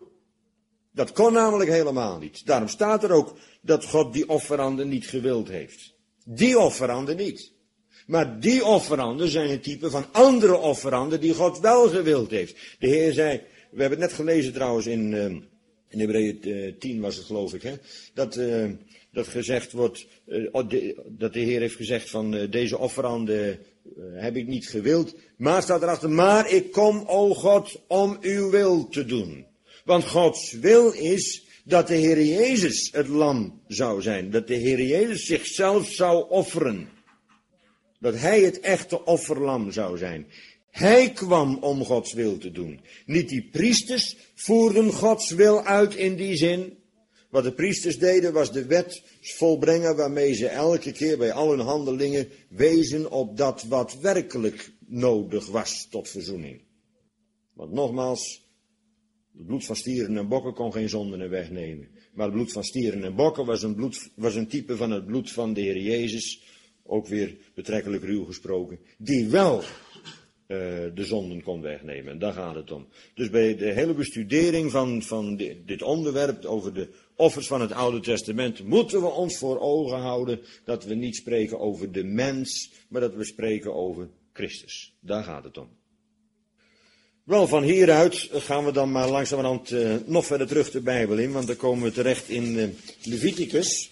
Dat kon namelijk helemaal niet. Daarom staat er ook dat God die offeranden niet gewild heeft. Die offeranden niet. Maar die offeranden zijn een type van andere offeranden die God wel gewild heeft. De Heer zei, we hebben het net gelezen trouwens in, uh, in Hebreeën tien was het geloof ik, hè, dat, uh, dat gezegd wordt, uh, dat de Heer heeft gezegd van uh, deze offeranden uh, heb ik niet gewild. Maar staat erachter, maar ik kom, o God, om uw wil te doen. Want Gods wil is dat de Heer Jezus het lam zou zijn. Dat de Heer Jezus zichzelf zou offeren. Dat hij het echte offerlam zou zijn. Hij kwam om Gods wil te doen. Niet die priesters voerden Gods wil uit in die zin. Wat de priesters deden was de wet volbrengen waarmee ze elke keer bij al hun handelingen wezen op dat wat werkelijk nodig was tot verzoening. Want nogmaals, het bloed van stieren en bokken kon geen zonden wegnemen. Maar het bloed van stieren en bokken was een, bloed, was een type van het bloed van de Heer Jezus, ook weer betrekkelijk ruw gesproken, die wel Uh, de zonden kon wegnemen. En daar gaat het om. Dus bij de hele bestudering van, van de, dit onderwerp over de offers van het Oude Testament moeten we ons voor ogen houden dat we niet spreken over de mens, maar dat we spreken over Christus. Daar gaat het om. Wel, van hieruit gaan we dan maar langzamerhand uh, nog verder terug de Bijbel in, want dan komen we terecht in uh, Leviticus.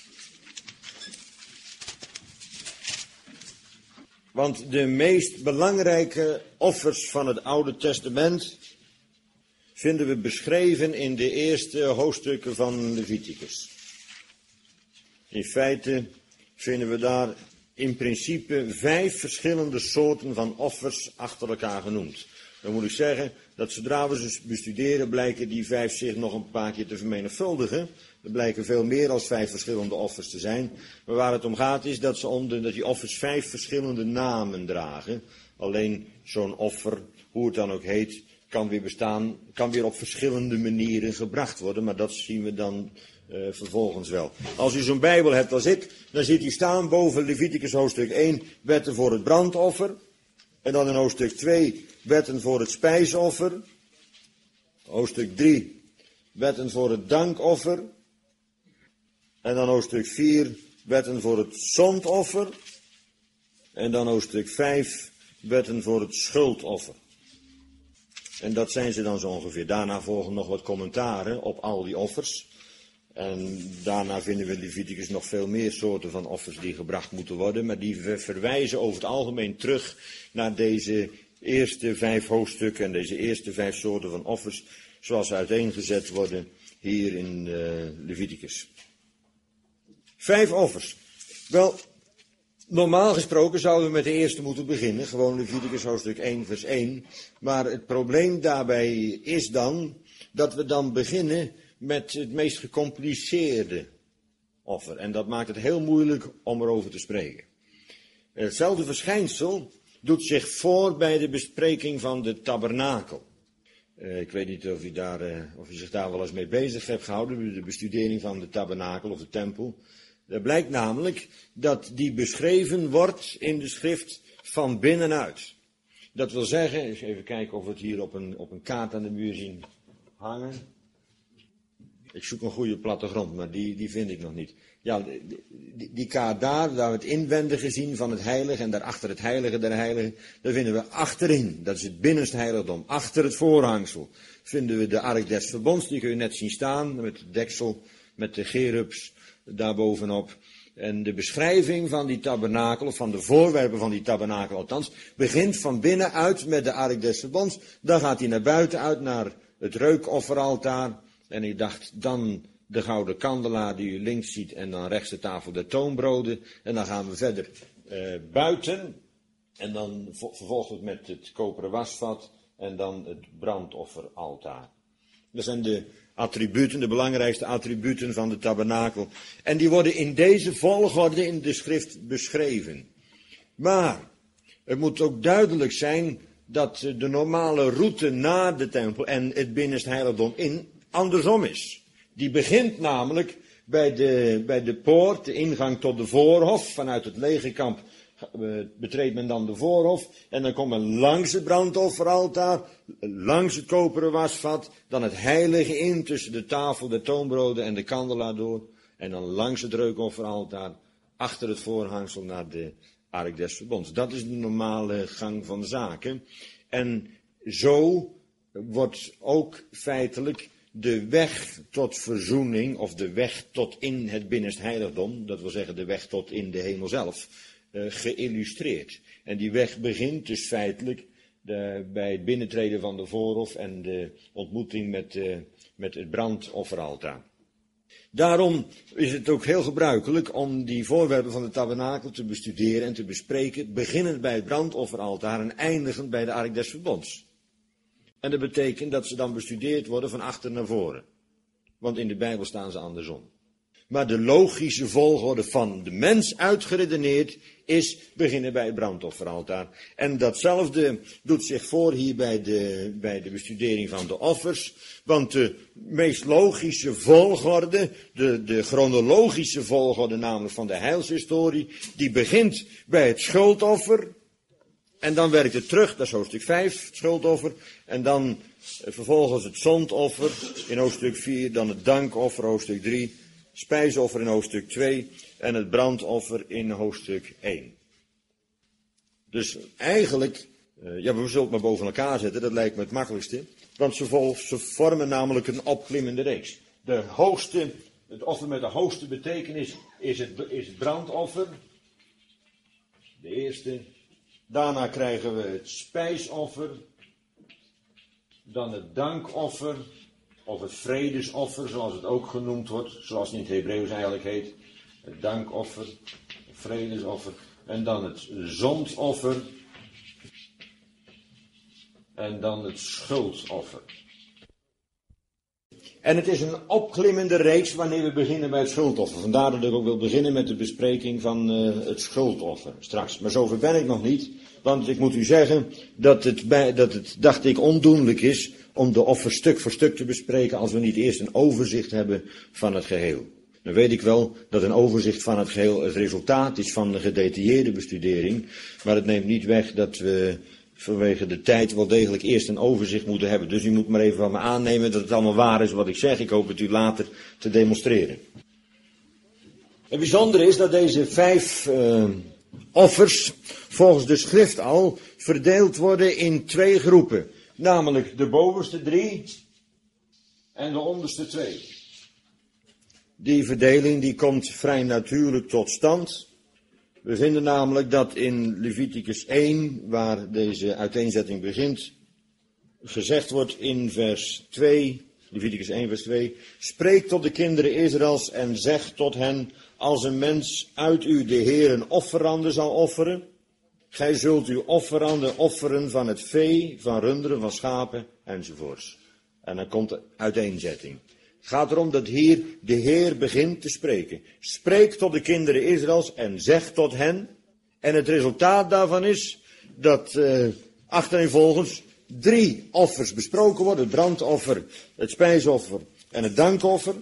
Want de meest belangrijke offers van het Oude Testament vinden we beschreven in de eerste hoofdstukken van Leviticus. In feite vinden we daar in principe vijf verschillende soorten van offers achter elkaar genoemd. Dan moet ik zeggen dat zodra we ze bestuderen blijken die vijf zich nog een paar keer te vermenigvuldigen. Er blijken veel meer dan vijf verschillende offers te zijn. Maar waar het om gaat is dat, ze onder, dat die offers vijf verschillende namen dragen. Alleen zo'n offer, hoe het dan ook heet, kan weer bestaan, kan weer op verschillende manieren gebracht worden. Maar dat zien we dan uh, vervolgens wel. Als u zo'n Bijbel hebt als ik, dan ziet u staan boven Leviticus hoofdstuk één, wetten voor het brandoffer. En dan in hoofdstuk twee, wetten voor het spijsoffer. Hoofdstuk drie, wetten voor het dankoffer. En dan hoofdstuk vier, wetten voor het zondoffer. En dan hoofdstuk vijf, wetten voor het schuldoffer. En dat zijn ze dan zo ongeveer. Daarna volgen nog wat commentaren op al die offers. En daarna vinden we in Leviticus nog veel meer soorten van offers die gebracht moeten worden. Maar die verwijzen over het algemeen terug naar deze eerste vijf hoofdstukken en deze eerste vijf soorten van offers, zoals ze uiteengezet worden hier in uh, Leviticus. Vijf offers. Wel, normaal gesproken zouden we met de eerste moeten beginnen, gewoon Leviticus hoofdstuk één vers één. Maar het probleem daarbij is dan dat we dan beginnen met het meest gecompliceerde offer. En dat maakt het heel moeilijk om erover te spreken. Hetzelfde verschijnsel doet zich voor bij de bespreking van de tabernakel. Uh, ik weet niet of u, daar, uh, of u zich daar wel eens mee bezig hebt gehouden, de bestudering van de tabernakel of de tempel. Er blijkt namelijk dat die beschreven wordt in de schrift van binnenuit. Dat wil zeggen, eens even kijken of we het hier op een, op een kaart aan de muur zien hangen. Ik zoek een goede plattegrond, maar die, die vind ik nog niet. Ja, die, die kaart daar, daar we het inwendige zien van het heilige en daarachter het heilige der heiligen, daar vinden we achterin, dat is het binnenste heiligdom, achter het voorhangsel, vinden we de ark des verbonds, die kun je net zien staan, met het deksel, met de cherubs daarbovenop. En de beschrijving van die tabernakel, of van de voorwerpen van die tabernakel althans, begint van binnenuit met de ark des verbonds. Dan gaat hij naar buiten uit, naar het reukofferaltaar. En ik dacht, dan de gouden kandelaar die u links ziet en dan rechts de tafel der toonbroden. En dan gaan we verder uh, buiten. En dan vervolgt het met het koperen wasvat en dan het brandofferaltaar. Dat zijn de attributen, de belangrijkste attributen van de tabernakel. En die worden in deze volgorde in de schrift beschreven. Maar het moet ook duidelijk zijn dat de normale route naar de tempel en het binnenste heiligdom in andersom is. Die begint namelijk bij de, bij de poort, de ingang tot de voorhof. Vanuit het legerkamp betreedt men dan de voorhof. En dan komt men langs het brandofferaltaar, langs het koperen wasvat, dan het heilige in tussen de tafel, de toonbroden en de kandelaar door. En dan langs het reukofferaltaar, achter het voorhangsel naar de ark des verbonds. Dat is de normale gang van zaken. En zo wordt ook feitelijk de weg tot verzoening, of de weg tot in het binnenste heiligdom, dat wil zeggen de weg tot in de hemel zelf, uh, geïllustreerd. En die weg begint dus feitelijk de, bij het binnentreden van de voorhof en de ontmoeting met, uh, met het brandofferaltaar. Daarom is het ook heel gebruikelijk om die voorwerpen van de tabernakel te bestuderen en te bespreken, beginnend bij het brandofferaltaar en eindigend bij de ark des verbonds. En dat betekent dat ze dan bestudeerd worden van achter naar voren. want in de Bijbel staan ze andersom. Maar de logische volgorde van de mens uitgeredeneerd is beginnen bij het brandofferaltaar. En datzelfde doet zich voor hier bij de, bij de bestudering van de offers. Want de meest logische volgorde, de, de chronologische volgorde namelijk van de heilshistorie, die begint bij het schuldoffer. En dan werkt het terug, dat is hoofdstuk vijf, het schuldoffer. En dan eh, vervolgens het zondoffer in hoofdstuk vier, dan het dankoffer, hoofdstuk drie. Spijsoffer in hoofdstuk twee en het brandoffer in hoofdstuk één. Dus eigenlijk, uh, ja, we zullen het maar boven elkaar zetten, dat lijkt me het makkelijkste. Want ze, vol, ze vormen namelijk een opklimmende reeks. De hoogste, het offer met de hoogste betekenis is het, is het brandoffer. De eerste. Daarna krijgen we het spijsoffer. Dan het dankoffer. Of het vredesoffer, zoals het ook genoemd wordt, zoals het in het Hebreeuws eigenlijk heet. Het dankoffer, het vredesoffer. En dan het zondoffer. En dan het schuldoffer. En het is een opklimmende reeks wanneer we beginnen bij het schuldoffer. Vandaar dat ik ook wil beginnen met de bespreking van uh, het schuldoffer straks. Maar zover ben ik nog niet, want ik moet u zeggen dat het, bij, dat het, dacht ik, ondoenlijk is om de offer stuk voor stuk te bespreken als we niet eerst een overzicht hebben van het geheel. Dan weet ik wel dat een overzicht van het geheel het resultaat is van de gedetailleerde bestudering, maar het neemt niet weg dat we vanwege de tijd wel degelijk eerst een overzicht moeten hebben. Dus u moet maar even van me aannemen dat het allemaal waar is wat ik zeg. Ik hoop het u later te demonstreren. Het bijzondere is dat deze vijf uh, offers volgens de schrift al verdeeld worden in twee groepen. Namelijk de bovenste drie en de onderste twee. Die verdeling die komt vrij natuurlijk tot stand. We vinden namelijk dat in Leviticus één, waar deze uiteenzetting begint, gezegd wordt in vers twee, Leviticus één vers twee, spreek tot de kinderen Israëls en zeg tot hen, als een mens uit u de Heer een offerande zal offeren, gij zult uw offeranden offeren van het vee, van runderen, van schapen enzovoorts. En dan komt de uiteenzetting. Het gaat erom dat hier de Heer begint te spreken. Spreek tot de kinderen Israëls en zeg tot hen. En het resultaat daarvan is dat uh, achtereenvolgens drie offers besproken worden. Het brandoffer, het spijsoffer en het dankoffer.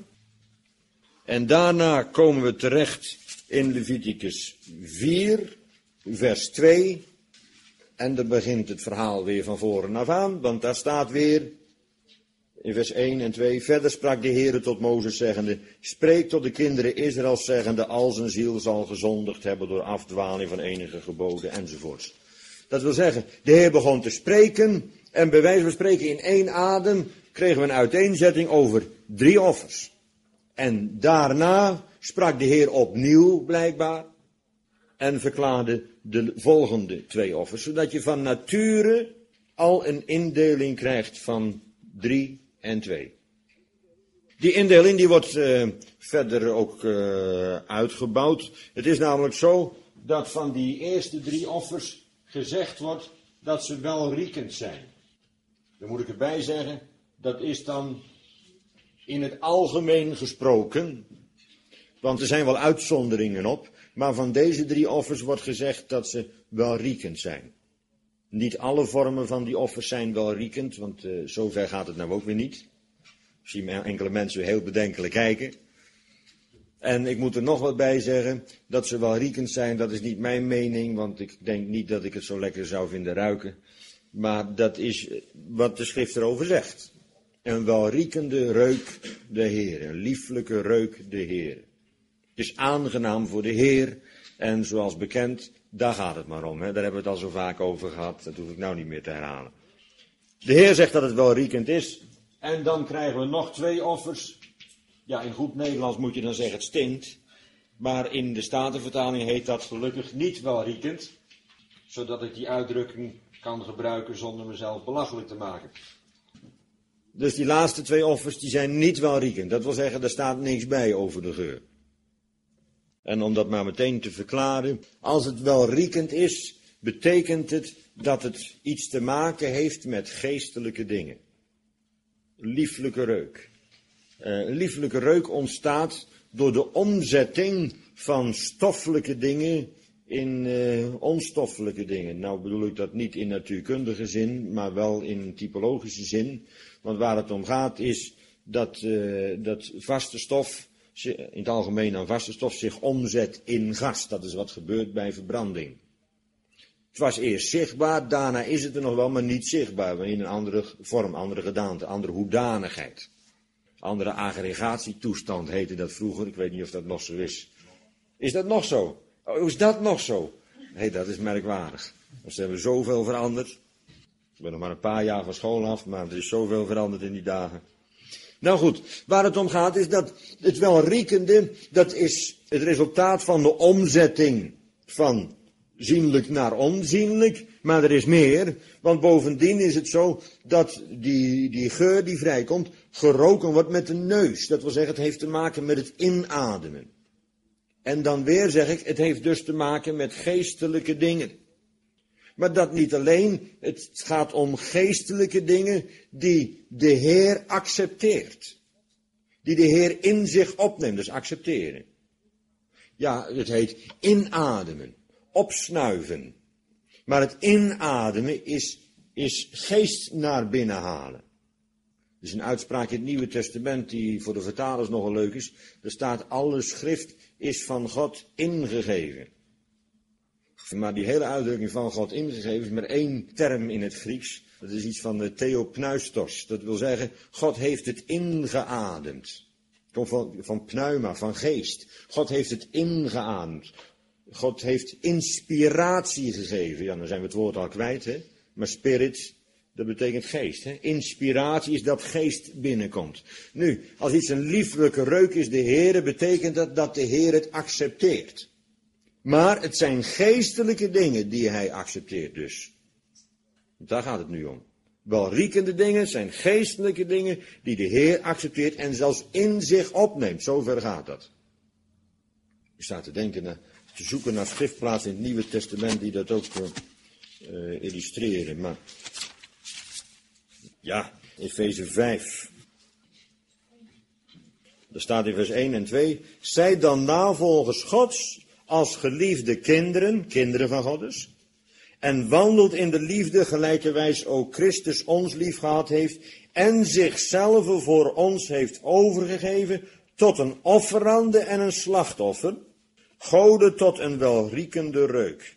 En daarna komen we terecht in Leviticus vier, vers twee. En dan begint het verhaal weer van voren af aan, want daar staat weer in vers één en twee, verder sprak de Heere tot Mozes zeggende, spreek tot de kinderen Israëls zeggende, al zijn ziel zal gezondigd hebben door afdwaling van enige geboden enzovoorts. Dat wil zeggen, de Heer begon te spreken en bij wijze van spreken in één adem kregen we een uiteenzetting over drie offers. En daarna sprak de Heer opnieuw blijkbaar en verklaarde de volgende twee offers, zodat je van nature al een indeling krijgt van drie en twee. Die indeling die wordt uh, verder ook uh, uitgebouwd. Het is namelijk zo dat van die eerste drie offers gezegd wordt dat ze welriekend zijn. Dan moet ik erbij zeggen, dat is dan in het algemeen gesproken, want er zijn wel uitzonderingen op, maar van deze drie offers wordt gezegd dat ze welriekend zijn. Niet alle vormen van die offers zijn welriekend, want uh, zover gaat het nou ook weer niet. Ik zie enkele mensen weer heel bedenkelijk kijken. En ik moet er nog wat bij zeggen, dat ze welriekend zijn, dat is niet mijn mening, want ik denk niet dat ik het zo lekker zou vinden ruiken. Maar dat is wat de schrift erover zegt. Een welriekende reuk de Heer, een lieflijke reuk de Heer. Het is aangenaam voor de Heer en zoals bekend, daar gaat het maar om. Hè. Daar hebben we het al zo vaak over gehad, dat hoef ik nou niet meer te herhalen. De Heer zegt dat het welriekend is en dan krijgen we nog twee offers. Ja, in goed Nederlands moet je dan zeggen het stinkt, maar in de Statenvertaling heet dat gelukkig niet welriekend, zodat ik die uitdrukking kan gebruiken zonder mezelf belachelijk te maken. Dus die laatste twee offers die zijn niet welriekend, dat wil zeggen er staat niks bij over de geur. En om dat maar meteen te verklaren, als het welriekend is, betekent het dat het iets te maken heeft met geestelijke dingen. Lieflijke reuk. Uh, lieflijke reuk ontstaat door de omzetting van stoffelijke dingen in uh, onstoffelijke dingen. Nou bedoel ik dat niet in natuurkundige zin, maar wel in typologische zin. Want waar het om gaat is dat, uh, dat vaste stof, in het algemeen aan vaste stof, zich omzet in gas. Dat is wat gebeurt bij verbranding. Het was eerst zichtbaar, daarna is het er nog wel, maar niet zichtbaar. Maar in een andere vorm, andere gedaante, andere hoedanigheid. Andere aggregatietoestand heette dat vroeger. Ik weet niet of dat nog zo is. Is dat nog zo? Oh, is dat nog zo? Hé, dat is merkwaardig. Want ze hebben zoveel veranderd. Ik ben nog maar een paar jaar van school af, maar er is zoveel veranderd in die dagen. Nou goed, waar het om gaat is dat het welriekende, dat is het resultaat van de omzetting van zienlijk naar onzienlijk, maar er is meer, want bovendien is het zo dat die, die geur die vrijkomt, geroken wordt met de neus. Dat wil zeggen, het heeft te maken met het inademen. En dan weer zeg ik, het heeft dus te maken met geestelijke dingen. Maar dat niet alleen, het gaat om geestelijke dingen die de Heer accepteert. Die de Heer in zich opneemt, dus accepteren. Ja, het heet inademen, opsnuiven. Maar het inademen is, is geest naar binnen halen. Er is een uitspraak in het Nieuwe Testament die voor de vertalers nogal leuk is. Er staat, alle schrift is van God ingegeven. Maar die hele uitdrukking van God ingegeven is maar één term in het Grieks. Dat is iets van de theopneustos. Dat wil zeggen, God heeft het ingeademd. Het komt van, van pneuma, van geest. God heeft het ingeademd. God heeft inspiratie gegeven. Ja, dan zijn we het woord al kwijt, hè. Maar spirit, dat betekent geest, hè. Inspiratie is dat geest binnenkomt. Nu, als iets een lieflijke reuk is, de Heere, betekent dat dat de Heer het accepteert. Maar het zijn geestelijke dingen die hij accepteert dus. Daar gaat het nu om. Welriekende dingen zijn geestelijke dingen die de Heer accepteert en zelfs in zich opneemt. Zover gaat dat. Ik sta te denken, naar, te zoeken naar schriftplaatsen in het Nieuwe Testament die dat ook uh, illustreren. Maar ja, Efeze vijf. Daar staat in vers één en twee. Zij dan navolgers Gods als geliefde kinderen, kinderen van God dus, en wandelt in de liefde gelijkerwijs ook Christus ons lief gehad heeft en zichzelf voor ons heeft overgegeven tot een offerande en een slachtoffer, gode tot een welriekende reuk.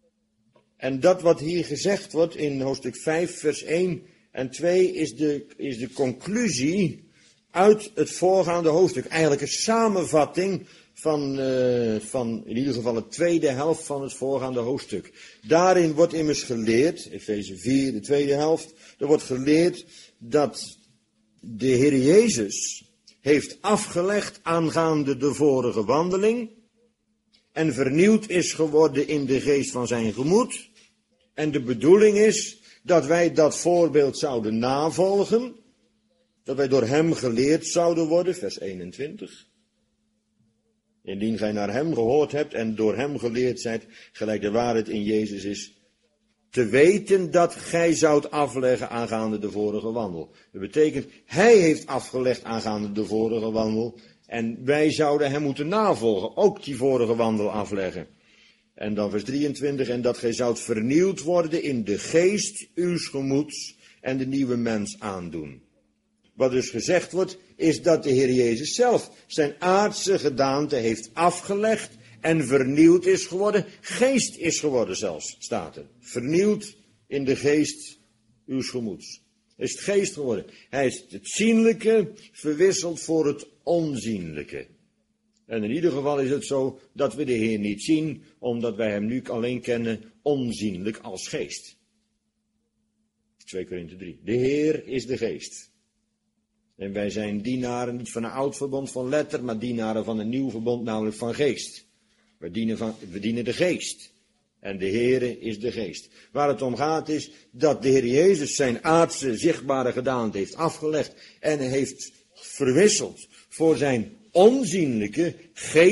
En dat wat hier gezegd wordt in hoofdstuk vijf vers één en twee is de, is de conclusie uit het voorgaande hoofdstuk. Eigenlijk een samenvatting van, uh, van in ieder geval de tweede helft van het voorgaande hoofdstuk. Daarin wordt immers geleerd, Efeze vier, de tweede helft, er wordt geleerd dat de Heer Jezus heeft afgelegd aangaande de vorige wandeling en vernieuwd is geworden in de geest van zijn gemoed. En de bedoeling is dat wij dat voorbeeld zouden navolgen, dat wij door hem geleerd zouden worden, vers eenentwintig. Indien gij naar hem gehoord hebt en door hem geleerd zijt, gelijk de waarheid in Jezus is, te weten dat gij zoudt afleggen aangaande de vorige wandel. Dat betekent, hij heeft afgelegd aangaande de vorige wandel en wij zouden hem moeten navolgen, ook die vorige wandel afleggen. En dan vers drieëntwintig, en dat gij zoudt vernieuwd worden in de geest uws gemoeds en de nieuwe mens aandoen. Wat dus gezegd wordt, is dat de Heer Jezus zelf zijn aardse gedaante heeft afgelegd en vernieuwd is geworden. Geest is geworden zelfs, staat er. Vernieuwd in de geest uws gemoeds. Hij is het geest geworden. Hij is het zienlijke verwisseld voor het onzienlijke. En in ieder geval is het zo dat we de Heer niet zien, omdat wij hem nu alleen kennen onzienlijk als geest. twee Korinthe drie. De Heer is de geest. En wij zijn dienaren niet van een oud verbond van letter, maar dienaren van een nieuw verbond, namelijk van geest. We dienen, van, we dienen de geest. En de Heere is de geest. Waar het om gaat is dat de Heer Jezus zijn aardse, zichtbare gedaante heeft afgelegd en heeft verwisseld voor zijn onzienlijke,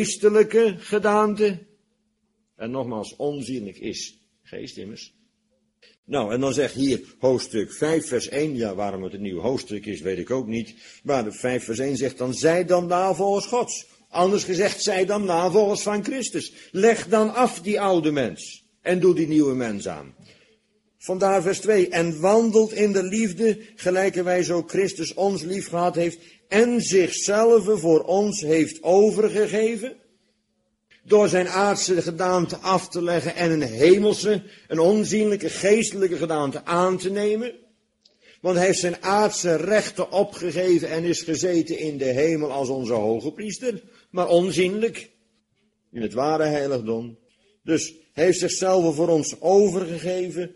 geestelijke gedaante. En nogmaals, onzienlijk is geest immers. Nou, en dan zegt hier hoofdstuk vijf vers één, ja, waarom het een nieuw hoofdstuk is, weet ik ook niet. Maar de vijf vers één zegt dan, zij dan navolgers Gods. Anders gezegd, zij dan navolgers van Christus. Leg dan af die oude mens en doe die nieuwe mens aan. Vandaar vers twee, en wandelt in de liefde, gelijke wij zo Christus ons lief gehad heeft en zichzelf voor ons heeft overgegeven. Door zijn aardse gedaante af te leggen en een hemelse, een onzienlijke, geestelijke gedaante aan te nemen. Want hij heeft zijn aardse rechten opgegeven en is gezeten in de hemel als onze hoge priester. Maar onzienlijk, in het ware heiligdom. Dus hij heeft zichzelf voor ons overgegeven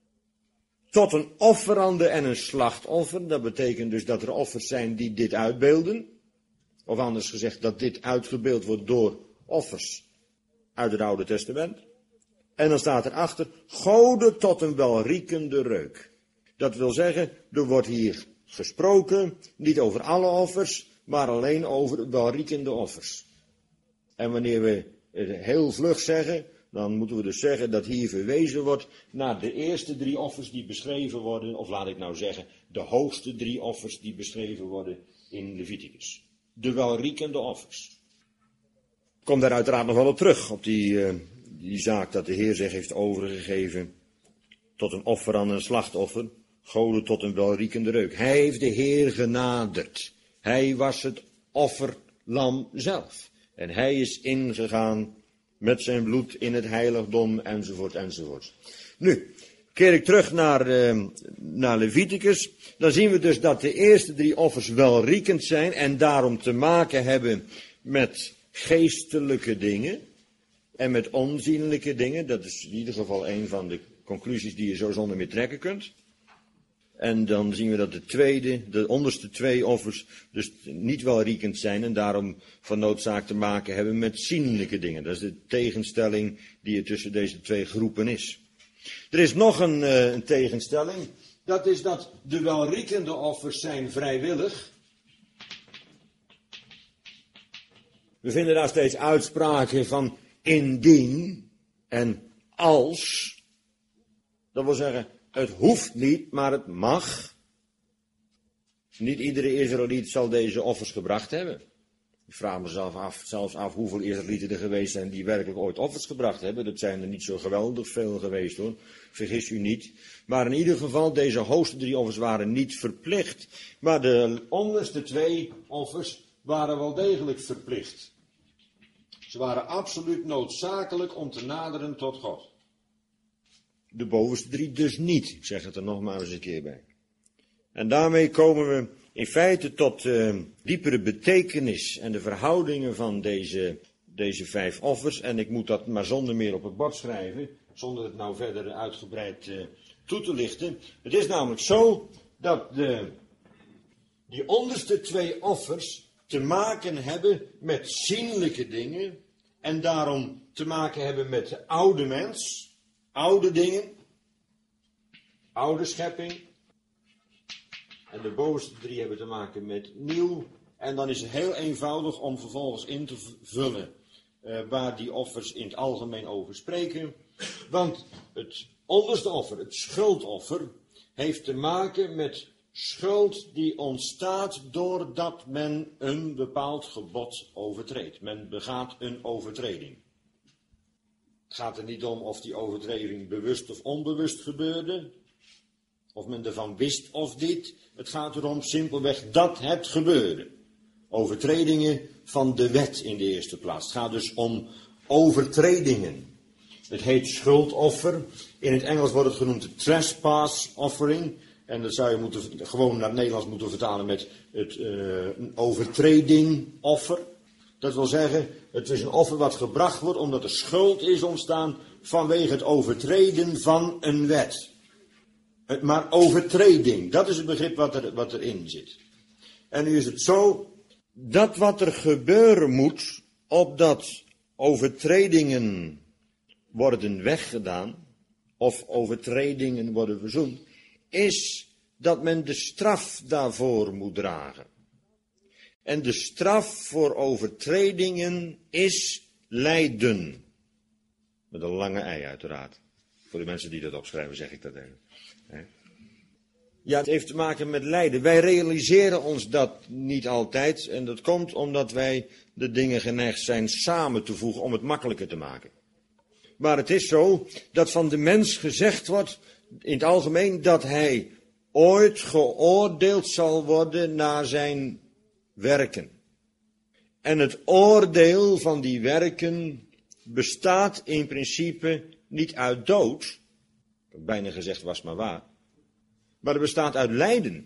tot een offerande en een slachtoffer. Dat betekent dus dat er offers zijn die dit uitbeelden. Of anders gezegd, dat dit uitgebeeld wordt door offers uit het Oude Testament. En dan staat erachter, goden tot een welriekende reuk. Dat wil zeggen, er wordt hier gesproken, niet over alle offers, maar alleen over welriekende offers. En wanneer we het heel vlug zeggen, dan moeten we dus zeggen dat hier verwezen wordt naar de eerste drie offers die beschreven worden, of laat ik nou zeggen, de hoogste drie offers die beschreven worden in Leviticus. De welriekende offers. Ik kom daar uiteraard nog wel op terug, op die, uh, die zaak dat de Heer zich heeft overgegeven tot een offer aan een slachtoffer, goden tot een welriekende reuk. Hij heeft de Heer genaderd. Hij was het offerlam zelf. En hij is ingegaan met zijn bloed in het heiligdom, enzovoort, enzovoort. Nu, keer ik terug naar, uh, naar Leviticus, dan zien we dus dat de eerste drie offers welriekend zijn en daarom te maken hebben met geestelijke dingen en met onzienlijke dingen. Dat is in ieder geval een van de conclusies die je zo zonder meer trekken kunt. En dan zien we dat de tweede, de onderste twee offers dus niet welriekend zijn en daarom van noodzaak te maken hebben met zienlijke dingen. Dat is de tegenstelling die er tussen deze twee groepen is. Er is nog een, uh, een tegenstelling. Dat is dat de welriekende offers zijn vrijwillig. We vinden daar steeds uitspraken van indien en als. Dat wil zeggen, het hoeft niet, maar het mag. Niet iedere Israëliet zal deze offers gebracht hebben. Ik vraag mezelf af, zelfs af hoeveel Israëlieten er geweest zijn die werkelijk ooit offers gebracht hebben. Dat zijn er niet zo geweldig veel geweest hoor, vergis u niet. Maar in ieder geval, deze hoogste drie offers waren niet verplicht. Maar de onderste twee offers waren wel degelijk verplicht. Ze waren absoluut noodzakelijk om te naderen tot God. De bovenste drie dus niet. Ik zeg het er nog maar eens een keer bij. En daarmee komen we in feite tot uh, diepere betekenis en de verhoudingen van deze, deze vijf offers. En ik moet dat maar zonder meer op het bord schrijven, zonder het nou verder uitgebreid uh, toe te lichten. Het is namelijk zo dat de, die onderste twee offers te maken hebben met zienlijke dingen en daarom te maken hebben met de oude mens. Oude dingen, oude schepping. En de bovenste drie hebben te maken met nieuw. En dan is het heel eenvoudig om vervolgens in te vullen uh, waar die offers in het algemeen over spreken. Want het onderste offer, het schuldoffer, heeft te maken met schuld die ontstaat doordat men een bepaald gebod overtreedt. Men begaat een overtreding. Het gaat er niet om of die overtreding bewust of onbewust gebeurde, of men ervan wist of dit. Het gaat erom simpelweg dat het gebeurde. Overtredingen van de wet in de eerste plaats. Het gaat dus om overtredingen. Het heet schuldoffer. In het Engels wordt het genoemd trespass offering. En dat zou je moeten, gewoon naar het Nederlands moeten vertalen met het uh, een overtredingoffer. Dat wil zeggen, het is een offer wat gebracht wordt omdat er schuld is ontstaan vanwege het overtreden van een wet. Maar overtreding, dat is het begrip wat, er, wat erin zit. En nu is het zo, dat wat er gebeuren moet, opdat overtredingen worden weggedaan, of overtredingen worden verzoend, is dat men de straf daarvoor moet dragen. En de straf voor overtredingen is lijden. Met een lange ei uiteraard. Voor de mensen die dat opschrijven zeg ik dat even. Ja, het heeft te maken met lijden. Wij realiseren ons dat niet altijd. En dat komt omdat wij de dingen geneigd zijn samen te voegen om het makkelijker te maken. Maar het is zo dat van de mens gezegd wordt, in het algemeen, dat hij ooit geoordeeld zal worden naar zijn werken. En het oordeel van die werken bestaat in principe niet uit dood. Bijna gezegd was maar waar. Maar het bestaat uit lijden.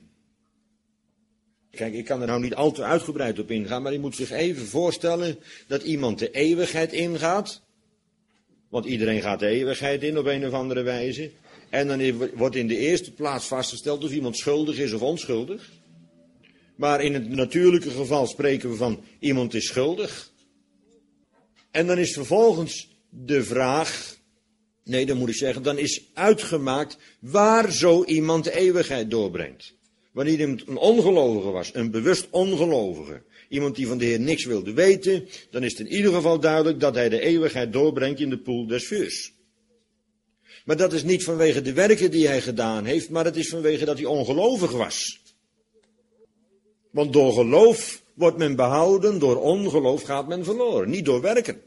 Kijk, ik kan er nou niet al te uitgebreid op ingaan, maar je moet zich even voorstellen dat iemand de eeuwigheid ingaat. Want iedereen gaat de eeuwigheid in op een of andere wijze. En dan wordt in de eerste plaats vastgesteld of iemand schuldig is of onschuldig. Maar in het natuurlijke geval spreken we van iemand is schuldig. En dan is vervolgens de vraag, nee dan moet ik zeggen, dan is uitgemaakt waar zo iemand de eeuwigheid doorbrengt. Wanneer iemand een ongelovige was, een bewust ongelovige, iemand die van de Heer niks wilde weten, dan is het in ieder geval duidelijk dat hij de eeuwigheid doorbrengt in de poel des vuurs. Maar dat is niet vanwege de werken die hij gedaan heeft, maar het is vanwege dat hij ongelovig was. Want door geloof wordt men behouden, door ongeloof gaat men verloren, niet door werken.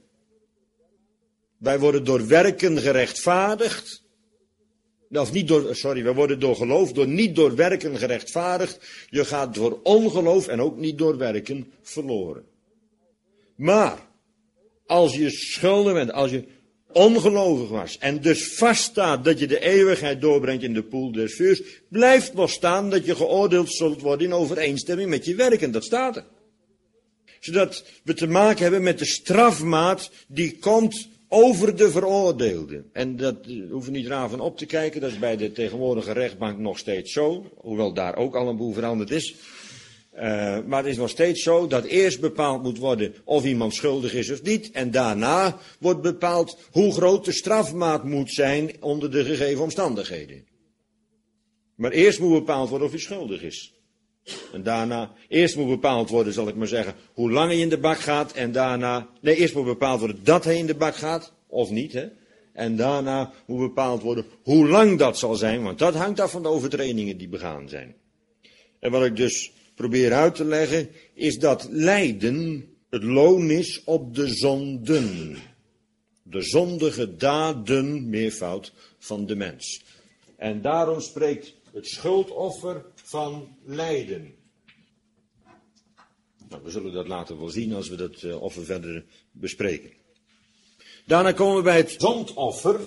Wij worden door werken gerechtvaardigd. Of niet door, sorry, wij worden door geloof, door, niet door werken gerechtvaardigd. Je gaat door ongeloof en ook niet door werken verloren. Maar, als je schuldig bent, als je ongelovig was en dus vaststaat dat je de eeuwigheid doorbrengt in de poel des vuurs, blijft nog staan dat je geoordeeld zult worden in overeenstemming met je werken. Dat staat er. Zodat we te maken hebben met de strafmaat die komt over de veroordeelde. En dat uh, hoeven we niet raar van op te kijken, dat is bij de tegenwoordige rechtbank nog steeds zo, hoewel daar ook al een boel veranderd is. Uh, maar het is nog steeds zo dat eerst bepaald moet worden of iemand schuldig is of niet. En daarna wordt bepaald hoe groot de strafmaat moet zijn onder de gegeven omstandigheden. Maar eerst moet bepaald worden of hij schuldig is. En daarna, eerst moet bepaald worden, zal ik maar zeggen, hoe lang hij in de bak gaat. En daarna, nee, eerst moet bepaald worden dat hij in de bak gaat, of niet, hè. En daarna moet bepaald worden hoe lang dat zal zijn, want dat hangt af van de overtredingen die begaan zijn. En wat ik dus probeer uit te leggen, is dat lijden het loon is op de zonden. De zondige daden, meervoud, van de mens. En daarom spreekt het schuldoffer van lijden. Nou, we zullen dat later wel zien als we dat uh, offer verder bespreken. Daarna komen we bij het zondoffer.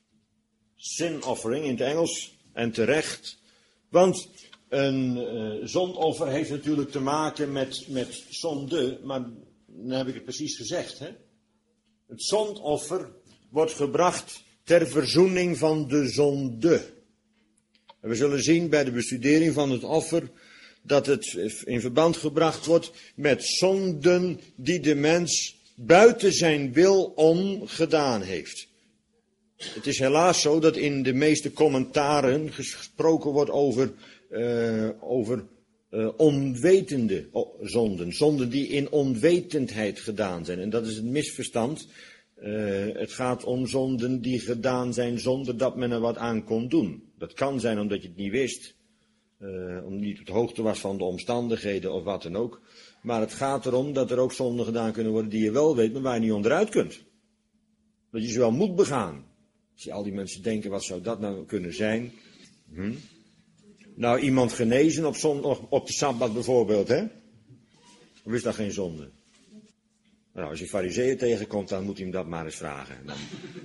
Sin offering in het Engels. En terecht. Want een uh, zondoffer heeft natuurlijk te maken met, met zonde. Maar dan heb ik het precies gezegd. Hè? Het zondoffer wordt gebracht ter verzoening van de zonde. En we zullen zien bij de bestudering van het offer dat het in verband gebracht wordt met zonden die de mens buiten zijn wil om gedaan heeft. Het is helaas zo dat in de meeste commentaren gesproken wordt over, uh, over uh, onwetende zonden. Zonden die in onwetendheid gedaan zijn. En dat is een misverstand. Uh, het gaat om zonden die gedaan zijn zonder dat men er wat aan kon doen. Dat kan zijn omdat je het niet wist, uh, omdat je niet op de hoogte was van de omstandigheden of wat dan ook. Maar het gaat erom dat er ook zonden gedaan kunnen worden die je wel weet, maar waar je niet onderuit kunt. Dat je ze wel moet begaan. Als je al die mensen denken, wat zou dat nou kunnen zijn? Hm? Nou, iemand genezen op, zon, op de Sabbat bijvoorbeeld, hè? Of is dat geen zonde? Nou, als je farizeeën tegenkomt, dan moet hij hem dat maar eens vragen. Dan...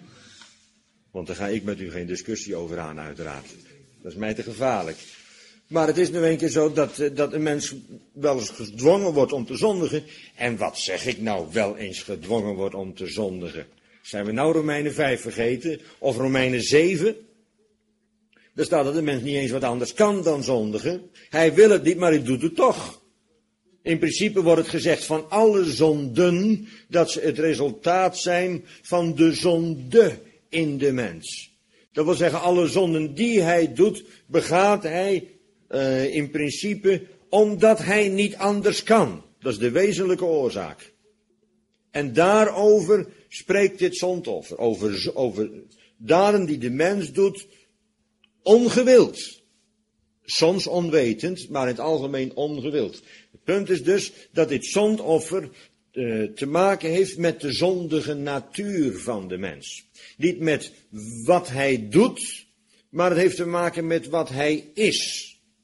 Want daar ga ik met u geen discussie over aan, uiteraard. Dat is mij te gevaarlijk. Maar het is nu een keer zo dat, dat een mens wel eens gedwongen wordt om te zondigen. En wat zeg ik nou, wel eens gedwongen wordt om te zondigen? Zijn we nou Romeinen vijf vergeten? Of Romeinen zeven? Daar staat dat de mens niet eens wat anders kan dan zondigen. Hij wil het niet, maar hij doet het toch. In principe wordt het gezegd van alle zonden dat ze het resultaat zijn van de zonde in de mens. Dat wil zeggen, alle zonden die hij doet, begaat hij uh, in principe omdat hij niet anders kan. Dat is de wezenlijke oorzaak. En daarover spreekt dit zondoffer. Over, over daden die de mens doet, ongewild. Soms onwetend, maar in het algemeen ongewild. Het punt is dus dat dit zondoffer uh, te maken heeft met de zondige natuur van de mens. Niet met wat hij doet, maar het heeft te maken met wat hij is.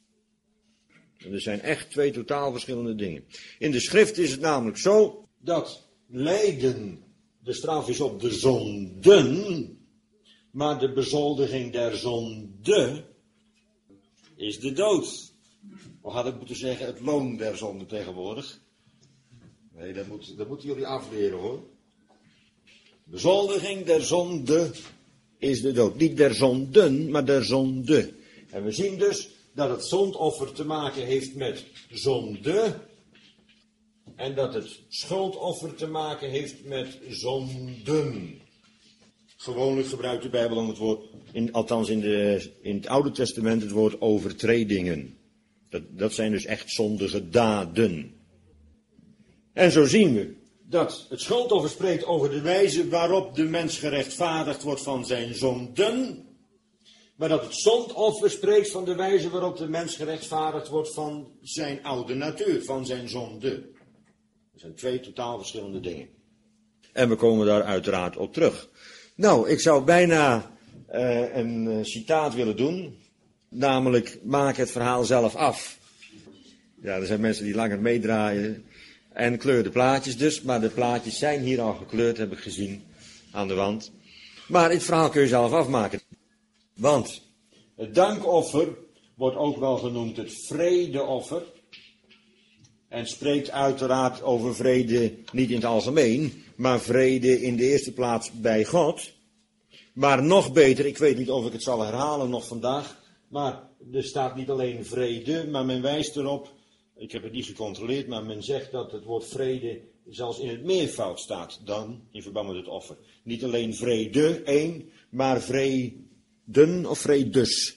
En er zijn echt twee totaal verschillende dingen. In de schrift is het namelijk zo dat lijden de straf is op de zonden, maar de bezoldiging der zonde is de dood. Of had ik moeten zeggen het loon der zonde tegenwoordig? Nee, dat, moet, dat moeten jullie afleren hoor. Bezoldiging der zonde is de dood. Niet der zonden, maar der zonde. En we zien dus dat het zondoffer te maken heeft met zonde. En dat het schuldoffer te maken heeft met zonden. Gewoonlijk gebruikt de Bijbel dan het woord, in, althans in, de, in het Oude Testament, het woord overtredingen. Dat, dat zijn dus echt zondige daden. En zo zien we dat het schuldoffer spreekt over de wijze waarop de mens gerechtvaardigd wordt van zijn zonden. Maar dat het zondoffer spreekt van de wijze waarop de mens gerechtvaardigd wordt van zijn oude natuur, van zijn zonde. Dat zijn twee totaal verschillende dingen. En we komen daar uiteraard op terug. Nou, ik zou bijna uh, een uh, citaat willen doen. Namelijk, maak het verhaal zelf af. Ja, er zijn mensen die langer meedraaien. En kleur de plaatjes dus. Maar de plaatjes zijn hier al gekleurd, heb ik gezien, aan de wand. Maar het verhaal kun je zelf afmaken. Want het dankoffer wordt ook wel genoemd het vredeoffer. En spreekt uiteraard over vrede niet in het algemeen, maar vrede in de eerste plaats bij God. Maar nog beter, ik weet niet of ik het zal herhalen nog vandaag, maar er staat niet alleen vrede, maar men wijst erop, ik heb het niet gecontroleerd, maar men zegt dat het woord vrede zelfs in het meervoud staat dan in verband met het offer. Niet alleen vrede, één, maar vreden of vredes.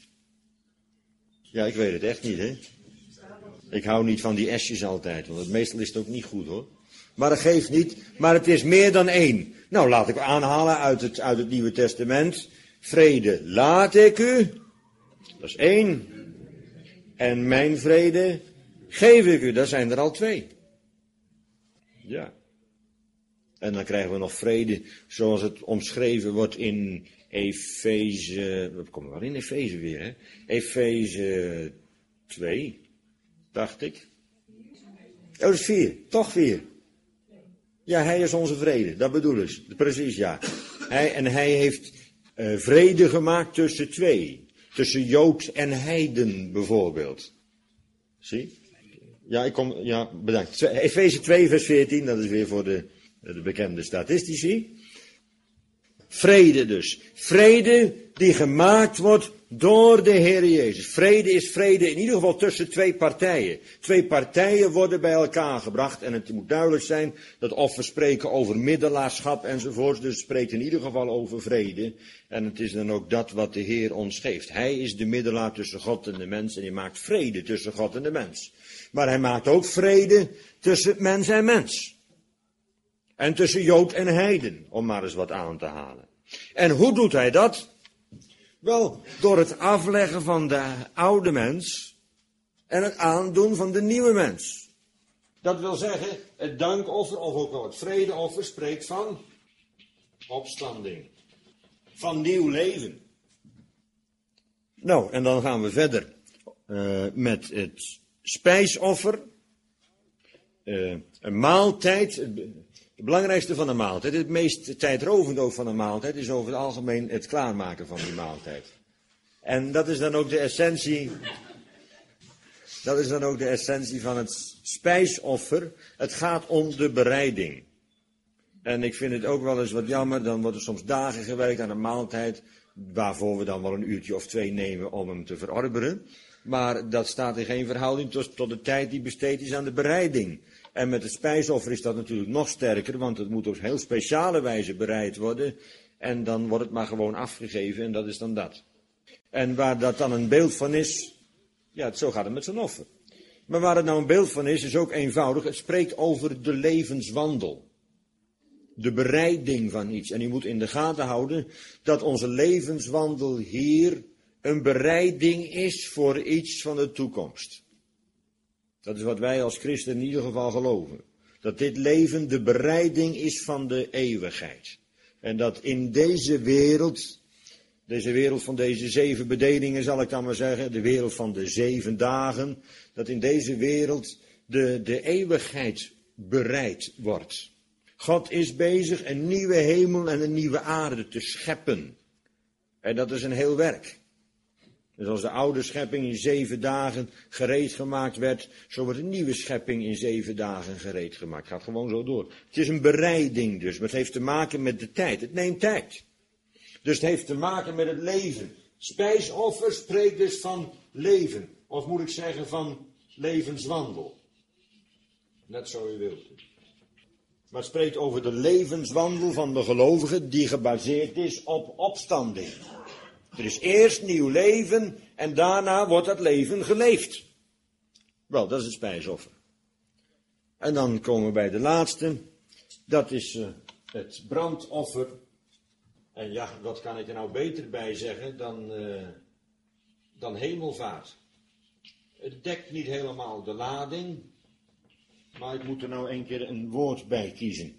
Ja, ik weet het echt niet, hè. Ik hou niet van die esjes altijd, want meestal is het ook niet goed hoor. Maar dat geeft niet, maar het is meer dan één. Nou, laat ik aanhalen uit het, uit het Nieuwe Testament. Vrede laat ik u, dat is één. En mijn vrede geef ik u, dat zijn er al twee. Ja. En dan krijgen we nog vrede, zoals het omschreven wordt in Efeze, we komen wel in Efeze weer, hè. Efeze twee. Dacht ik. Oh, dat is vier. Toch vier. Ja, hij is onze vrede. Dat bedoel ik. Precies, ja. Hij, en hij heeft uh, vrede gemaakt tussen twee. Tussen Jood en heiden bijvoorbeeld. Zie? Ja, ik kom, ja, bedankt. Efeze twee vers veertien, dat is weer voor de, de bekende statistici. Vrede dus. Vrede die gemaakt wordt door de Heer Jezus. Vrede is vrede in ieder geval tussen twee partijen. Twee partijen worden bij elkaar gebracht. En het moet duidelijk zijn dat offers spreken over middelaarschap enzovoort. Dus het spreekt in ieder geval over vrede. En het is dan ook dat wat de Heer ons geeft. Hij is de middelaar tussen God en de mens. En hij maakt vrede tussen God en de mens. Maar hij maakt ook vrede tussen mens en mens. En tussen Jood en heiden. Om maar eens wat aan te halen. En hoe doet hij dat? Wel, door het afleggen van de oude mens en het aandoen van de nieuwe mens. Dat wil zeggen, het dankoffer of ook wel het vredeoffer spreekt van opstanding. Van nieuw leven. Nou, en dan gaan we verder uh, met het spijsoffer. Uh, een maaltijd. Het belangrijkste van een maaltijd, het meest tijdrovend ook van een maaltijd, is over het algemeen het klaarmaken van die maaltijd. En dat is dan ook de essentie, dat is dan ook de essentie van het spijsoffer. Het gaat om de bereiding. En ik vind het ook wel eens wat jammer, dan wordt er soms dagen gewerkt aan een maaltijd, waarvoor we dan wel een uurtje of twee nemen om hem te verorberen. Maar dat staat in geen verhouding tot, tot de tijd die besteed is aan de bereiding. En met het spijsoffer is dat natuurlijk nog sterker, want het moet op heel speciale wijze bereid worden. En dan wordt het maar gewoon afgegeven en dat is dan dat. En waar dat dan een beeld van is, ja, zo gaat het met zo'n offer. Maar waar het nou een beeld van is, is ook eenvoudig. Het spreekt over de levenswandel. de bereiding van iets. En u moet in de gaten houden dat onze levenswandel hier een bereiding is voor iets van de toekomst. Dat is wat wij als christen in ieder geval geloven. Dat dit leven de bereiding is van de eeuwigheid. En dat in deze wereld, deze wereld van deze zeven bedelingen zal ik dan maar zeggen, de wereld van de zeven dagen, dat in deze wereld de, de eeuwigheid bereid wordt. God is bezig een nieuwe hemel en een nieuwe aarde te scheppen. En dat is een heel werk. Dus als de oude schepping in zeven dagen gereed gemaakt werd, zo wordt een nieuwe schepping in zeven dagen gereed gemaakt. Gaat gewoon zo door. Het is een bereiding dus, maar het heeft te maken met de tijd. Het neemt tijd. Dus het heeft te maken met het leven. Spijsoffer spreekt dus van leven. Of moet ik zeggen van levenswandel. Net zo u wilt. Maar het spreekt over de levenswandel van de gelovige die gebaseerd is op opstanding. Er is eerst nieuw leven en daarna wordt dat leven geleefd. Wel, dat is het spijsoffer. En dan komen we bij de laatste. Dat is uh, het brandoffer. En ja, wat kan ik er nou beter bij zeggen dan, uh, dan hemelvaart. Het dekt niet helemaal de lading. Maar ik moet er nou een keer een woord bij kiezen.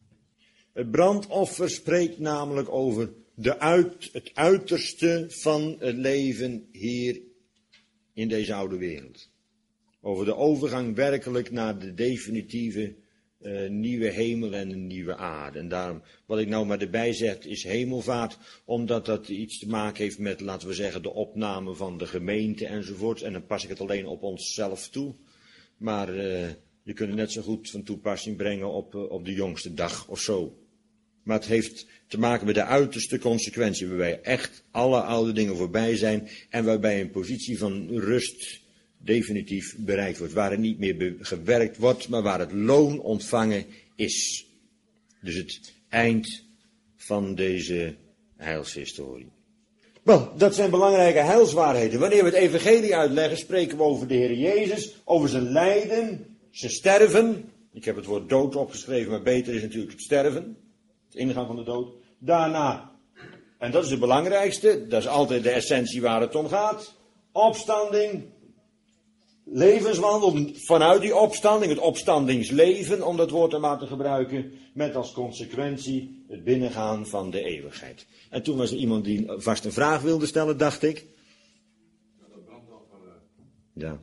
Het brandoffer spreekt namelijk over de uit, het uiterste van het leven hier in deze oude wereld. Over de overgang werkelijk naar de definitieve uh, nieuwe hemel en een nieuwe aarde. En daarom, wat ik nou maar erbij zeg, is hemelvaart, omdat dat iets te maken heeft met, laten we zeggen, de opname van de gemeente enzovoort. En dan pas ik het alleen op onszelf toe. Maar uh, je kunt het net zo goed van toepassing brengen op, uh, op de jongste dag of zo. Maar het heeft te maken met de uiterste consequentie, waarbij echt alle oude dingen voorbij zijn en waarbij een positie van rust definitief bereikt wordt. Waar er niet meer gewerkt wordt, maar waar het loon ontvangen is. Dus het eind van deze heilshistorie. Wel, dat zijn belangrijke heilswaarheden. Wanneer we het evangelie uitleggen, spreken we over de Heer Jezus, over zijn lijden, zijn sterven. Ik heb het woord dood opgeschreven, maar beter is natuurlijk het sterven. Het ingaan van de dood. Daarna, en dat is het belangrijkste, dat is altijd de essentie waar het om gaat. Opstanding, levenswandel vanuit die opstanding, het opstandingsleven, om dat woord dan maar te gebruiken, met als consequentie het binnengaan van de eeuwigheid. En toen was er iemand die vast een vraag wilde stellen, dacht ik. Ja.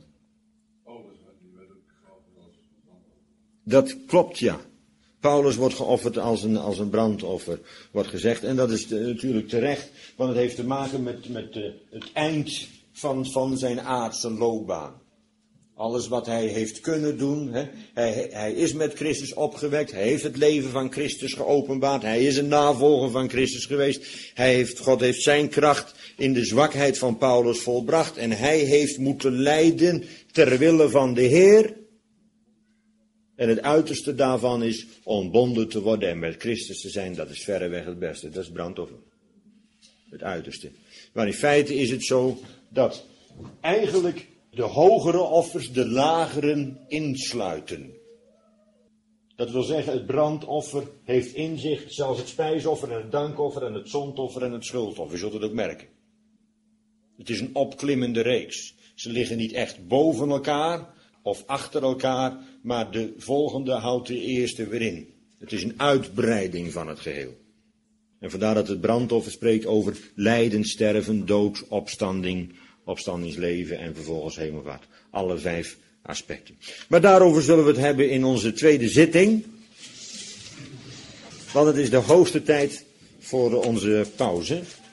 Dat klopt, ja. Paulus wordt geofferd als een, als een brandoffer, wordt gezegd. En dat is de, natuurlijk terecht, want het heeft te maken met, met de, het eind van, van zijn aardse loopbaan. Alles wat hij heeft kunnen doen, hè. Hij, hij is met Christus opgewekt, hij heeft het leven van Christus geopenbaard, hij is een navolger van Christus geweest. Hij heeft, God heeft zijn kracht in de zwakheid van Paulus volbracht en hij heeft moeten lijden ter wille van de Heer. En het uiterste daarvan is ontbonden te worden en met Christus te zijn, dat is verreweg het beste. Dat is brandoffer. Het uiterste. Maar in feite is het zo dat eigenlijk de hogere offers de lageren insluiten. Dat wil zeggen, het brandoffer heeft in zich zelfs het spijsoffer en het dankoffer en het zondoffer en het schuldoffer. Je zult het ook merken. Het is een opklimmende reeks. Ze liggen niet echt boven elkaar of achter elkaar, maar de volgende houdt de eerste weer in. Het is een uitbreiding van het geheel. En vandaar dat het brandoffer spreekt over lijden, sterven, dood, opstanding, opstandingsleven en vervolgens hemelvaart. Alle vijf aspecten. Maar daarover zullen we het hebben in onze tweede zitting. Want het is de hoogste tijd voor onze pauze.